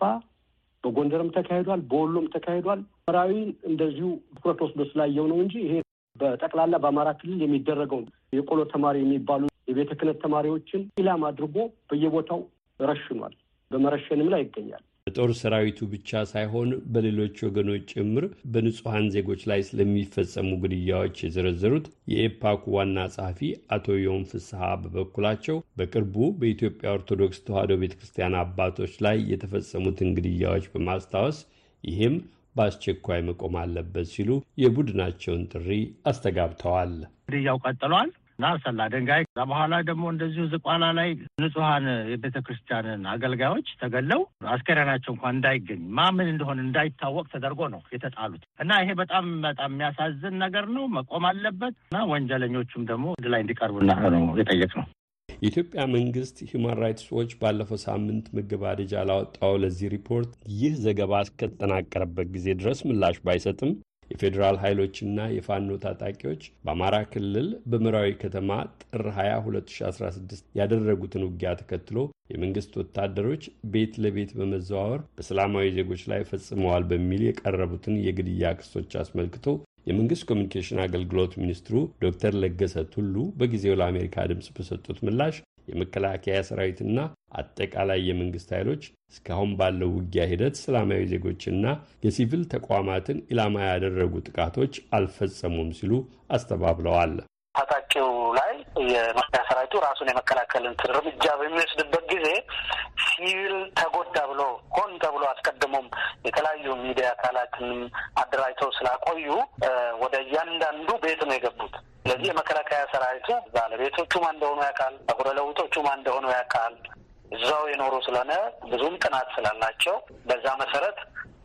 በጎንደርም ተካሂዷል፣ በወሎም ተካሂዷል። መራዊ እንደዚሁ ትኩረት ወስዶ ስላየው ነው እንጂ ይሄ በጠቅላላ በአማራ ክልል የሚደረገው የቆሎ ተማሪ የሚባሉ የቤተ ክህነት ተማሪዎችን ኢላማ አድርጎ በየቦታው ረሽኗል። በመረሸንም ላይ ይገኛል። በጦር ሰራዊቱ ብቻ ሳይሆን በሌሎች ወገኖች ጭምር በንጹሐን ዜጎች ላይ ስለሚፈጸሙ ግድያዎች የዘረዘሩት የኤፓኩ ዋና ጸሐፊ አቶ ዮም ፍስሐ በበኩላቸው በቅርቡ በኢትዮጵያ ኦርቶዶክስ ተዋሕዶ ቤተክርስቲያን አባቶች ላይ የተፈጸሙትን ግድያዎች በማስታወስ ይህም በአስቸኳይ መቆም አለበት ሲሉ የቡድናቸውን ጥሪ አስተጋብተዋል። ግድያው ቀጥሏል እና ሰላ ደንጋይ ከዛ በኋላ ደግሞ እንደዚሁ ዝቋላ ላይ ንጹሐን የቤተ ክርስቲያንን አገልጋዮች ተገለው አስከሬናቸው እንኳን እንዳይገኝ ማምን እንደሆነ እንዳይታወቅ ተደርጎ ነው የተጣሉት እና ይሄ በጣም በጣም የሚያሳዝን ነገር ነው። መቆም አለበት እና ወንጀለኞቹም ደግሞ ወደ ላይ እንዲቀርቡና ነው የጠየቅነው። የኢትዮጵያ መንግስት ሂውማን ራይትስ ዎች ባለፈው ሳምንት መገባደጃ ላወጣው ለዚህ ሪፖርት ይህ ዘገባ እስከተጠናቀረበት ጊዜ ድረስ ምላሽ ባይሰጥም የፌዴራል ኃይሎችና የፋኖ ታጣቂዎች በአማራ ክልል በመራዊ ከተማ ጥር ሃያ ሁለት ሺህ አስራ ስድስት ያደረጉትን ውጊያ ተከትሎ የመንግስት ወታደሮች ቤት ለቤት በመዘዋወር በሰላማዊ ዜጎች ላይ ፈጽመዋል በሚል የቀረቡትን የግድያ ክሶች አስመልክቶ የመንግስት ኮሚኒኬሽን አገልግሎት ሚኒስትሩ ዶክተር ለገሰ ቱሉ በጊዜው ለአሜሪካ ድምፅ በሰጡት ምላሽ የመከላከያ ሰራዊትና አጠቃላይ የመንግስት ኃይሎች እስካሁን ባለው ውጊያ ሂደት ሰላማዊ ዜጎችና የሲቪል ተቋማትን ኢላማ ያደረጉ ጥቃቶች አልፈጸሙም ሲሉ አስተባብለዋል። ታጣቂው ላይ የመከላከያ ሰራዊቱ ራሱን የመከላከልን እርምጃ በሚወስድበት ጊዜ ሲቪል ተጎዳ ብሎ ሆን ተብሎ አስቀድሞም የተለያዩ ሚዲያ አካላትንም አደራጅተው ስላቆዩ ወደ እያንዳንዱ ቤት ነው የገቡት። ስለዚህ የመከላከያ ሰራዊቱ ባለቤቶቹ ማን እንደሆኑ ያውቃል፣ አጉረ ለውጦቹ ማን እንደሆኑ ያውቃል። እዛው የኖሩ ስለሆነ ብዙም ጥናት ስላላቸው በዛ መሰረት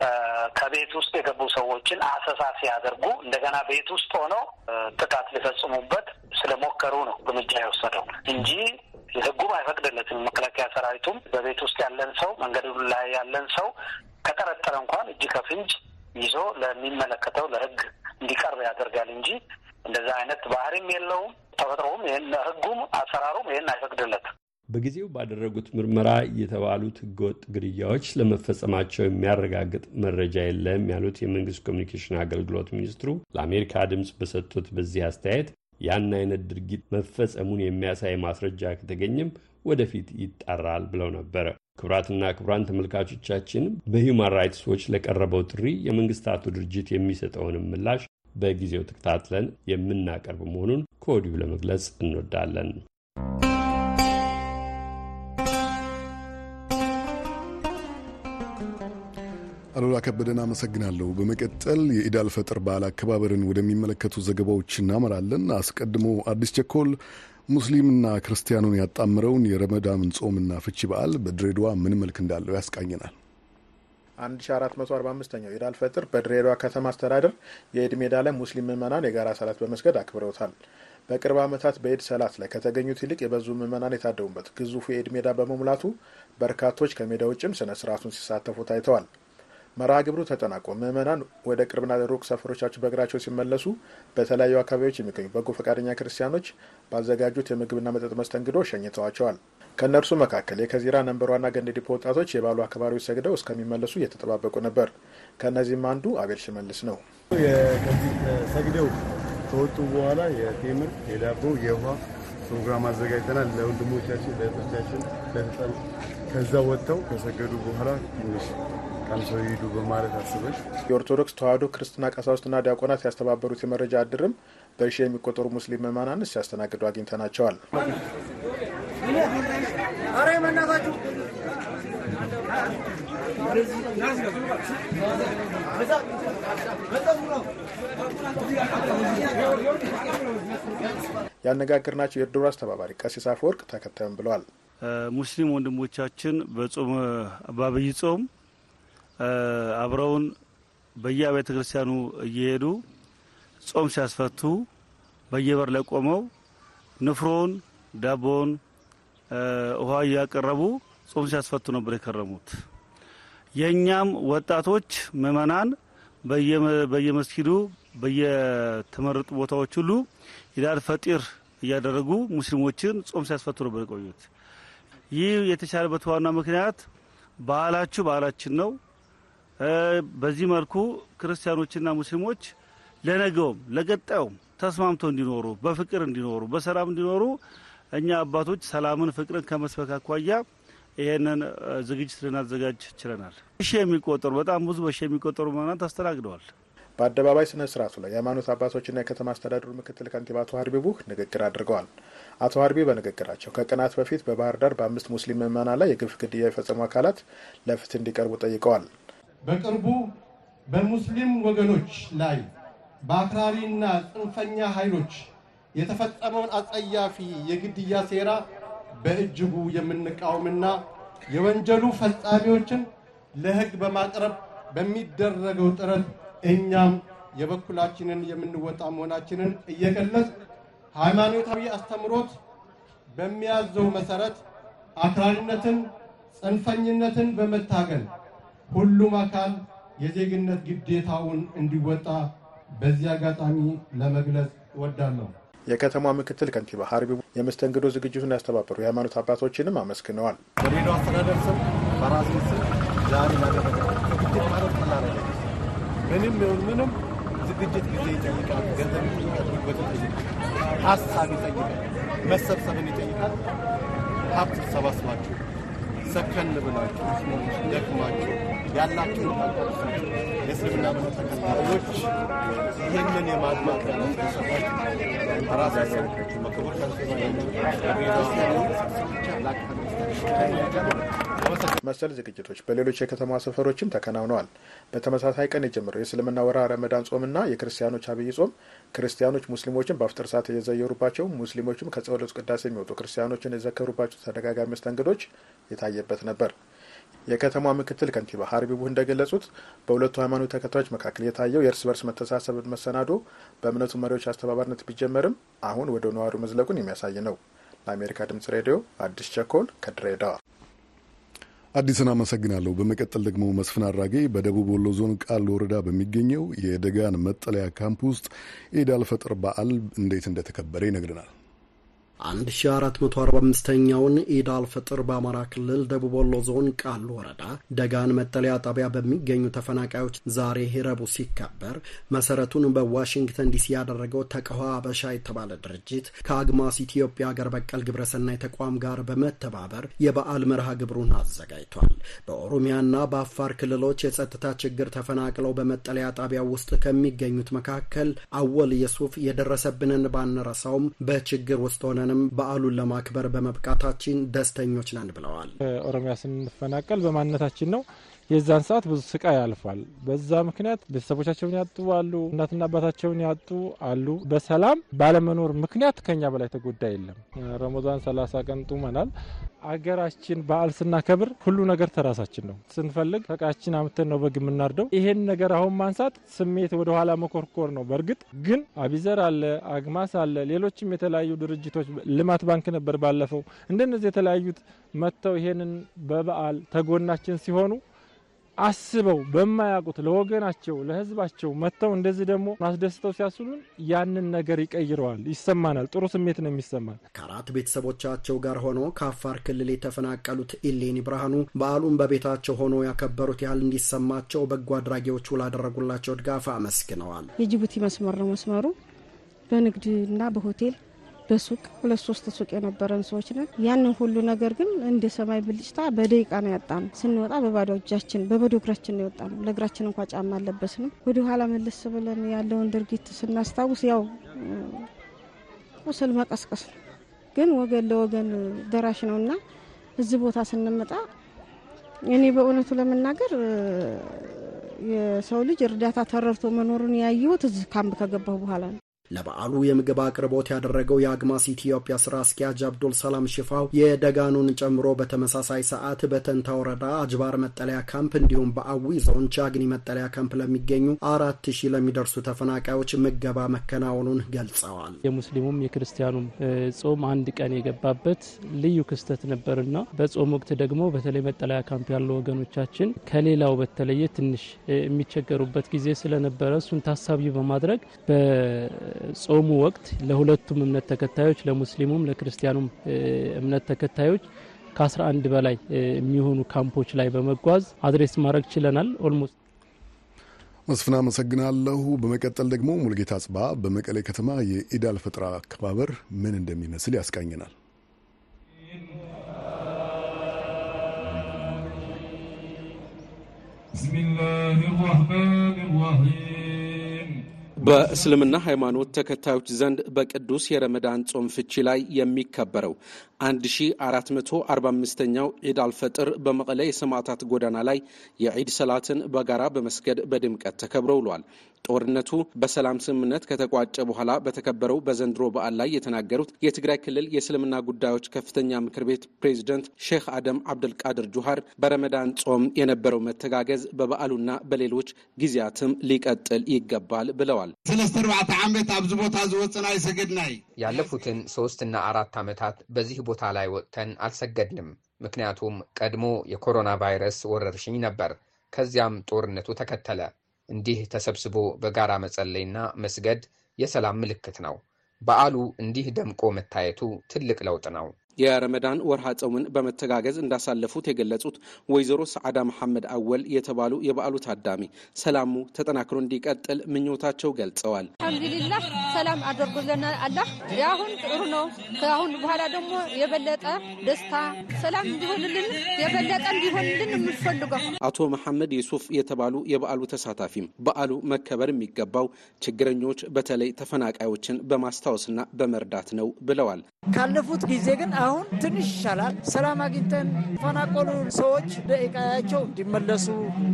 ከቤት ውስጥ የገቡ ሰዎችን አሰሳ ሲያደርጉ እንደገና ቤት ውስጥ ሆነው ጥቃት ሊፈጽሙበት ስለሞከሩ ነው እርምጃ የወሰደው እንጂ ህጉም አይፈቅድለትም። መከላከያ ሰራዊቱም በቤት ውስጥ ያለን ሰው መንገድ ላይ ያለን ሰው ከጠረጠረ እንኳን እጅ ከፍንጅ ይዞ ለሚመለከተው ለህግ እንዲቀርብ ያደርጋል እንጂ እንደዛ አይነት ባህሪም የለውም። ተፈጥሮም ይሄን ህጉም አሰራሩም ይሄን አይፈቅድለትም። በጊዜው ባደረጉት ምርመራ የተባሉት ህገወጥ ግድያዎች ለመፈጸማቸው የሚያረጋግጥ መረጃ የለም ያሉት የመንግስት ኮሚኒኬሽን አገልግሎት ሚኒስትሩ ለአሜሪካ ድምፅ በሰጡት በዚህ አስተያየት ያን አይነት ድርጊት መፈጸሙን የሚያሳይ ማስረጃ ከተገኘም ወደፊት ይጣራል ብለው ነበር። ክቡራትና ክቡራን ተመልካቾቻችን በሂውማን ራይትስ ዎች ለቀረበው ጥሪ የመንግስታቱ ድርጅት የሚሰጠውንም ምላሽ በጊዜው ተከታትለን የምናቀርብ መሆኑን ከወዲሁ ለመግለጽ እንወዳለን። አሉላ ከበደን አመሰግናለሁ። በመቀጠል የኢድ አልፈጥር በዓል አከባበርን ወደሚመለከቱ ዘገባዎች እናመራለን። አስቀድሞ አዲስ ቸኮል ሙስሊምና ክርስቲያኑን ያጣምረውን የረመዳን ጾምና ፍቺ በዓል በድሬዳዋ ምን መልክ እንዳለው ያስቃኘናል። አንድ ሺ አራት መቶ አርባ አምስተኛው ኢድ አልፈጥር በድሬዳዋ ከተማ አስተዳደር የኢድ ሜዳ ላይ ሙስሊም ምዕመናን የጋራ ሰላት በመስገድ አክብረውታል። በቅርብ ዓመታት በኢድ ሰላት ላይ ከተገኙት ይልቅ የበዙ ምዕመናን የታደሙበት ግዙፉ የኢድ ሜዳ በመሙላቱ በርካቶች ከሜዳ ውጭም ስነ ስርዓቱን ሲሳተፉ ታይተዋል። መርሃ ግብሩ ተጠናቆ ምዕመናን ወደ ቅርብና ሩቅ ሰፈሮቻቸው በእግራቸው ሲመለሱ በተለያዩ አካባቢዎች የሚገኙ በጎ ፈቃደኛ ክርስቲያኖች ባዘጋጁት የምግብና መጠጥ መስተንግዶ ሸኝተዋቸዋል። ከእነርሱ መካከል የከዚራ ነንበሯና ገንዲዲፖ ወጣቶች የባሉ አካባቢዎች ሰግደው እስከሚመለሱ እየተጠባበቁ ነበር። ከእነዚህም አንዱ አቤል ሽመልስ ነው። ሰግደው ከወጡ በኋላ የቴምር የዳቦ የውሃ ፕሮግራም አዘጋጅተናል ለወንድሞቻችን ለእህቶቻችን ለህፃን ከዛ ወጥተው ከሰገዱ በኋላ ትንሽ ቀምሰው ይሄዱ በማለት አስበን የኦርቶዶክስ ተዋሕዶ ክርስትና ቀሳውስትና ዲያቆናት ያስተባበሩት የመረጃ እድርም በሺ የሚቆጠሩ ሙስሊም ምዕመናን ሲያስተናግዱ አግኝተናቸዋል። ያነጋገርናቸው የእድሩ አስተባባሪ ቀሲስ አፈወርቅ ተከታዩም ብለዋል። ሙስሊም ወንድሞቻችን በጾም በአብይ ጾም አብረውን በየቤተ ክርስቲያኑ እየሄዱ ጾም ሲያስፈቱ በየበር ላይ ቆመው ንፍሮን ዳቦን ውሃ ያቀረቡ ጾም ሲያስፈቱ ነበር የከረሙት። የኛም ወጣቶች ምእመናን በየመስጊዱ በየተመረጡ ቦታዎች ሁሉ ኢዳል ፈጢር እያደረጉ ሙስሊሞችን ጾም ሲያስፈቱ ነበር የቆዩት። ይህ የተቻለበት ዋና ምክንያት ባህላችሁ ባህላችን ነው። በዚህ መልኩ ክርስቲያኖችና ሙስሊሞች ለነገውም ለቀጣዩም ተስማምተው እንዲኖሩ በፍቅር እንዲኖሩ በሰላም እንዲኖሩ እኛ አባቶች ሰላምን ፍቅርን ከመስበክ አኳያ ይሄንን ዝግጅት ልናዘጋጅ ችለናል። እሺ የሚቆጠሩ በጣም ብዙ በሺ የሚቆጠሩ ምእመናን ተስተናግደዋል። በአደባባይ ስነ ስርዓቱ ላይ የሃይማኖት አባቶችና የከተማ አስተዳደሩ ምክትል ከንቲባ አቶ ሀርቢ ቡህ ንግግር አድርገዋል። አቶ ሀርቢ በንግግራቸው ከቀናት በፊት በባህር ዳር በአምስት ሙስሊም ምእመናን ላይ የግፍ ግድያ የፈጸሙ አካላት ለፍትህ እንዲቀርቡ ጠይቀዋል። በቅርቡ በሙስሊም ወገኖች ላይ በአክራሪና ጽንፈኛ ኃይሎች የተፈጸመውን አጸያፊ የግድያ ሴራ በእጅጉ የምንቃወምና የወንጀሉ ፈጻሚዎችን ለሕግ በማቅረብ በሚደረገው ጥረት እኛም የበኩላችንን የምንወጣ መሆናችንን እየገለጽ ሃይማኖታዊ አስተምሮት በሚያዘው መሰረት አክራሪነትን፣ ጽንፈኝነትን በመታገል ሁሉም አካል የዜግነት ግዴታውን እንዲወጣ በዚህ አጋጣሚ ለመግለጽ እወዳለሁ። የከተማው ምክትል ከንቲባ ሀርቢ የመስተንግዶ ዝግጅቱን ያስተባበሩ የሃይማኖት አባቶችንም አመስግነዋል። በሬዲዮ አስተዳደር ስም በራሴ ስም ዛሬ ላደረገው ዝግጅት ማለት ቀላል አይደለም። ምንም ይሁን ምንም ዝግጅት ጊዜ ይጠይቃል፣ ገንዘብ ይጠይቃል፣ ጉልበት ይጠይቃል፣ ሀሳብ ይጠይቃል፣ መሰብሰብን ይጠይቃል። ሀብት ተሰባስባችሁ ሰከን ብላችሁ ደክማችሁ ያላችሁ ታውቃላችሁ። የእስልምና እምነት ተከታዮች ይህንን የማድማቅ ያለት ተሰባች ራሳቸው መከበር መሰል ዝግጅቶች በሌሎች የከተማ ሰፈሮችም ተከናውነዋል። በተመሳሳይ ቀን የጀመረው የእስልምና ወርሃ ረመዳን ጾምና የክርስቲያኖች አብይ ጾም ክርስቲያኖች ሙስሊሞችን በአፍጥር ሰዓት የዘየሩባቸው፣ ሙስሊሞችም ከጸሎት ቅዳሴ የሚወጡ ክርስቲያኖችን የዘከሩባቸው ተደጋጋሚ መስተንግዶች የታየበት ነበር። የከተማ ምክትል ከንቲባ ሀርቢ ቡህ እንደገለጹት በሁለቱ ሃይማኖት ተከታዮች መካከል የታየው የእርስ በርስ መተሳሰብ መሰናዶ በእምነቱ መሪዎች አስተባባሪነት ቢጀመርም አሁን ወደ ነዋሪው መዝለቁን የሚያሳይ ነው። ለአሜሪካ ድምጽ ሬዲዮ አዲስ ቸኮል ከድሬዳዋ። አዲስን አመሰግናለሁ። በመቀጠል ደግሞ መስፍን አራጌ በደቡብ ወሎ ዞን ቃሉ ወረዳ በሚገኘው የደጋን መጠለያ ካምፕ ውስጥ የኢድ አልፈጥር በዓል እንዴት እንደተከበረ ይነግረናል። አንድ ሺ አራት መቶ አርባ አምስተኛውን ኢድ አልፈጥር በአማራ ክልል ደቡብ ወሎ ዞን ቃሉ ወረዳ ደጋን መጠለያ ጣቢያ በሚገኙ ተፈናቃዮች ዛሬ ረቡዕ ሲከበር መሰረቱን በዋሽንግተን ዲሲ ያደረገው ተቀዋ አበሻ የተባለ ድርጅት ከአግማስ ኢትዮጵያ ሀገር በቀል ግብረሰናይ ተቋም ጋር በመተባበር የበዓል መርሃ ግብሩን አዘጋጅቷል። በኦሮሚያና በአፋር ክልሎች የጸጥታ ችግር ተፈናቅለው በመጠለያ ጣቢያ ውስጥ ከሚገኙት መካከል አወል የሱፍ የደረሰብንን ባንረሳውም በችግር ውስጥ ሆነን በዓሉን ለማክበር በመብቃታችን ደስተኞች ነን ብለዋል። ኦሮሚያ ስንፈናቀል በማንነታችን ነው። የዛን ሰዓት ብዙ ስቃይ ያልፋል። በዛ ምክንያት ቤተሰቦቻቸውን ያጡ አሉ፣ እናትና አባታቸውን ያጡ አሉ። በሰላም ባለመኖር ምክንያት ከኛ በላይ ተጎዳ የለም። ረመዳን ሰላሳ ቀን ጡመናል። አገራችን በዓል ስናከብር ሁሉ ነገር ተራሳችን ነው። ስንፈልግ ፈቃችን አምተን ነው በግ የምናርደው። ይሄን ነገር አሁን ማንሳት ስሜት ወደ ኋላ መኮርኮር ነው። በእርግጥ ግን አቢዘር አለ፣ አግማስ አለ፣ ሌሎችም የተለያዩ ድርጅቶች ልማት ባንክ ነበር ባለፈው እንደነዚህ የተለያዩት መጥተው ይሄንን በበዓል ተጎናችን ሲሆኑ አስበው በማያውቁት ለወገናቸው ለህዝባቸው መጥተው እንደዚህ ደግሞ ማስደስተው ሲያስሉን ያንን ነገር ይቀይረዋል። ይሰማናል። ጥሩ ስሜት ነው የሚሰማን። ከአራት ቤተሰቦቻቸው ጋር ሆኖ ከአፋር ክልል የተፈናቀሉት ኢሌኒ ብርሃኑ በዓሉን በቤታቸው ሆኖ ያከበሩት ያህል እንዲሰማቸው በጎ አድራጊዎቹ ላደረጉላቸው ድጋፍ አመስግነዋል። የጅቡቲ መስመር ነው መስመሩ በንግድና በሆቴል በሱቅ ሁለት ሶስት ሱቅ የነበረን ሰዎች ነን። ያንን ሁሉ ነገር ግን እንደ ሰማይ ብልጭታ በደቂቃ ነው ያጣነው። ስንወጣ በባዶ እጃችን በባዶ እግራችን ነው የወጣነው። ለእግራችን እንኳን ጫማ አለበስንም። ወደ ኋላ መለስ ብለን ያለውን ድርጊት ስናስታውስ ያው ቁስል መቀስቀስ ነው። ግን ወገን ለወገን ደራሽ ነውና እዚህ ቦታ ስንመጣ እኔ በእውነቱ ለመናገር የሰው ልጅ እርዳታ ተረድቶ መኖሩን ያየሁት እዚህ ካምፕ ከገባሁ በኋላ ነው። ለበዓሉ የምግብ አቅርቦት ያደረገው የአግማስ ኢትዮጵያ ስራ አስኪያጅ አብዱል ሰላም ሽፋው የደጋኑን ጨምሮ በተመሳሳይ ሰዓት በተንታ ወረዳ አጅባር መጠለያ ካምፕ እንዲሁም በአዊ ዞን ቻግኒ መጠለያ ካምፕ ለሚገኙ አራት ሺህ ለሚደርሱ ተፈናቃዮች ምገባ መከናወኑን ገልጸዋል። የሙስሊሙም የክርስቲያኑም ጾም አንድ ቀን የገባበት ልዩ ክስተት ነበርና በጾም ወቅት ደግሞ በተለይ መጠለያ ካምፕ ያሉ ወገኖቻችን ከሌላው በተለየ ትንሽ የሚቸገሩበት ጊዜ ስለነበረ እሱን ታሳቢ በማድረግ በጾሙ ወቅት ለሁለቱም እምነት ተከታዮች ለሙስሊሙም ለክርስቲያኑም እምነት ተከታዮች ከአስራ አንድ በላይ የሚሆኑ ካምፖች ላይ በመጓዝ አድሬስ ማድረግ ችለናል። ኦልሞስት መስፍን አመሰግናለሁ። በመቀጠል ደግሞ ሙልጌታ ጽባ በመቀሌ ከተማ የኢድ አልፈጥር አከባበር ምን እንደሚመስል ያስቃኘናል። ቢስሚላሂር ረህማኒር ረሂም በእስልምና ሃይማኖት ተከታዮች ዘንድ በቅዱስ የረመዳን ጾም ፍቺ ላይ የሚከበረው አንድ ሺህ አራት መቶ አርባ አምስተኛው ኢድ አልፈጥር በመቀለ የሰማዕታት ጎዳና ላይ የኢድ ሰላትን በጋራ በመስገድ በድምቀት ተከብሮ ውሏል። ጦርነቱ በሰላም ስምምነት ከተቋጨ በኋላ በተከበረው በዘንድሮ በዓል ላይ የተናገሩት የትግራይ ክልል የእስልምና ጉዳዮች ከፍተኛ ምክር ቤት ፕሬዝዳንት ሼክ አደም አብዱልቃድር ጁሃር በረመዳን ጾም የነበረው መተጋገዝ በበዓሉና በሌሎች ጊዜያትም ሊቀጥል ይገባል ብለዋል። ሰለስተ አርባዕተ ዓመት ኣብዚ ቦታ ዝወፅና ይሰገድናይ ያለፉትን ሶስትና አራት ዓመታት በዚህ ቦታ ላይ ወጥተን አልሰገድንም። ምክንያቱም ቀድሞ የኮሮና ቫይረስ ወረርሽኝ ነበር። ከዚያም ጦርነቱ ተከተለ። እንዲህ ተሰብስቦ በጋራ መጸለይና መስገድ የሰላም ምልክት ነው። በዓሉ እንዲህ ደምቆ መታየቱ ትልቅ ለውጥ ነው። የረመዳን ወርሃ ጾምን በመተጋገዝ እንዳሳለፉት የገለጹት ወይዘሮ ሰዓዳ መሐመድ አወል የተባሉ የበዓሉ ታዳሚ ሰላሙ ተጠናክሮ እንዲቀጥል ምኞታቸው ገልጸዋል። አልሐምዱሊላህ ሰላም አድርጎልና አላህ ያሁን ጥሩ ነው። ከአሁን በኋላ ደግሞ የበለጠ ደስታ ሰላም እንዲሆንልን የበለጠ እንዲሆንልን የምንፈልገው። አቶ መሐመድ ዩሱፍ የተባሉ የበዓሉ ተሳታፊም በዓሉ መከበር የሚገባው ችግረኞች በተለይ ተፈናቃዮችን በማስታወስና በመርዳት ነው ብለዋል። ካለፉት ጊዜ ግን አሁን ትንሽ ይሻላል። ሰላም አግኝተን ተፈናቀሉ ሰዎች ደቂቃቸው እንዲመለሱ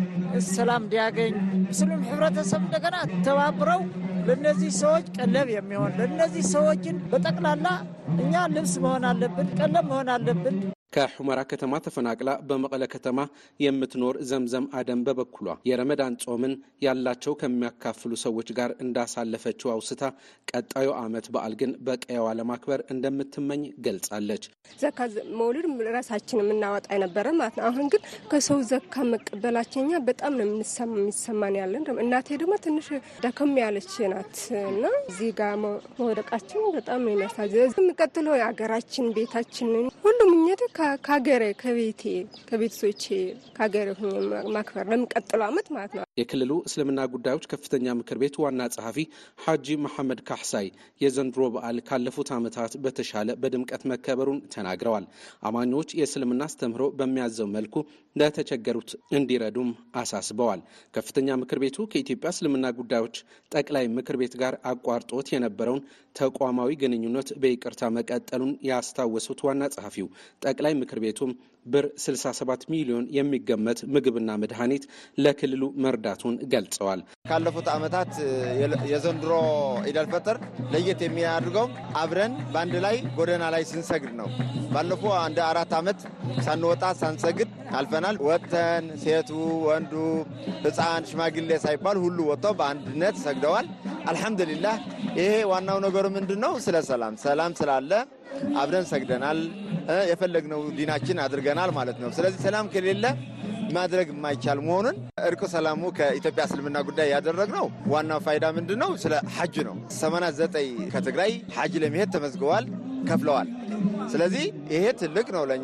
ሰላም እንዲያገኝ ሙስሊም ህብረተሰብ እንደገና ተባብረው ለነዚህ ሰዎች ቀለብ የሚሆን ለነዚህ ሰዎችን በጠቅላላ እኛ ልብስ መሆን አለብን፣ ቀለብ መሆን አለብን። ከሑመራ ከተማ ተፈናቅላ በመቀለ ከተማ የምትኖር ዘምዘም አደም በበኩሏ የረመዳን ጾምን ያላቸው ከሚያካፍሉ ሰዎች ጋር እንዳሳለፈችው አውስታ ቀጣዩ ዓመት በዓል ግን በቀያዋ ለማክበር እንደምትመኝ ገልጻለች። ዘካ መውሊድ ራሳችን የምናወጣ የነበረ ማለት ነው። አሁን ግን ከሰው ዘካ መቀበላችንኛ በጣም ነው የሚሰማን ያለን። እናቴ ደግሞ ትንሽ ደከም ያለች ናት እና እዚህ ጋር መውደቃችን በጣም ነው የሚያሳዝነው። የሚቀጥለው የሀገራችን ቤታችን ሁሉም እኛት ከሀገሬ ከቤቴ ከቤተሰቦቼ ከሀገሬ ሆኜ ማክበር ለሚቀጥለው ዓመት ማለት ነው። የክልሉ እስልምና ጉዳዮች ከፍተኛ ምክር ቤት ዋና ጸሐፊ ሐጂ መሐመድ ካሕሳይ የዘንድሮ በዓል ካለፉት ዓመታት በተሻለ በድምቀት መከበሩን ተናግረዋል። አማኞች የእስልምና አስተምህሮ በሚያዘው መልኩ ለተቸገሩት እንዲረዱም አሳስበዋል። ከፍተኛ ምክር ቤቱ ከኢትዮጵያ እስልምና ጉዳዮች ጠቅላይ ምክር ቤት ጋር አቋርጦት የነበረውን ተቋማዊ ግንኙነት በይቅርታ መቀጠሉን ያስታወሱት ዋና ጸሐፊው ጠቅላይ ምክር ቤቱም ብር ስልሳ ሰባት ሚሊዮን የሚገመት ምግብና መድኃኒት ለክልሉ መርዳቱን ገልጸዋል። ካለፉት ዓመታት የዘንድሮ ኢድ አልፈጥር ለየት የሚያደርገው አብረን በአንድ ላይ ጎዳና ላይ ስንሰግድ ነው። ባለፈው አንድ አራት ዓመት ሳንወጣ ሳንሰግድ አልፈናል። ወጥተን ሴቱ፣ ወንዱ፣ ሕፃን፣ ሽማግሌ ሳይባል ሁሉ ወጥተው በአንድነት ሰግደዋል። አልሐምዱሊላህ። ይሄ ዋናው ነገሩ ምንድነው? ስለ ሰላም ሰላም ስላለ አብረን ሰግደናል። የፈለግነው ዲናችን አድርገናል ማለት ነው። ስለዚህ ሰላም ከሌለ ማድረግ የማይቻል መሆኑን እርቁ ሰላሙ ከኢትዮጵያ እስልምና ጉዳይ ያደረግነው ዋናው ፋይዳ ምንድነው? ስለ ሐጅ ነው። ሰማንያ ዘጠኝ ከትግራይ ሐጅ ለመሄድ ተመዝግበዋል፣ ከፍለዋል። ስለዚህ ይሄ ትልቅ ነው ለኛ።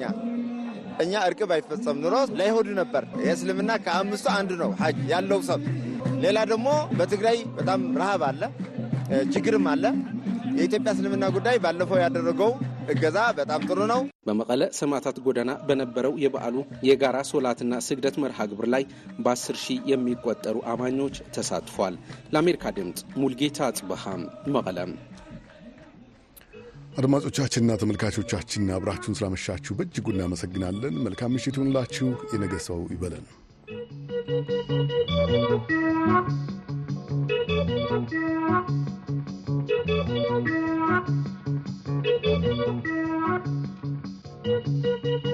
እኛ እርቅ ባይፈጸም ኑሮ ለይሁድ ነበር። የእስልምና ከአምስቱ አንዱ ነው ሐጅ ያለው ሰው። ሌላ ደግሞ በትግራይ በጣም ረሃብ አለ፣ ችግርም አለ። የኢትዮጵያ እስልምና ጉዳይ ባለፈው ያደረገው እገዛ በጣም ጥሩ ነው። በመቀለ ሰማዕታት ጎዳና በነበረው የበዓሉ የጋራ ሶላትና ስግደት መርሃ ግብር ላይ በአስር ሺህ የሚቆጠሩ አማኞች ተሳትፏል። ለአሜሪካ ድምፅ ሙልጌታ አጽበሃም መቀለም። አድማጮቻችንና ተመልካቾቻችን አብራችሁን ስላመሻችሁ በእጅጉ እናመሰግናለን። መልካም ምሽት ይሁንላችሁ። የነገ ሰው ይበለን። Thank you.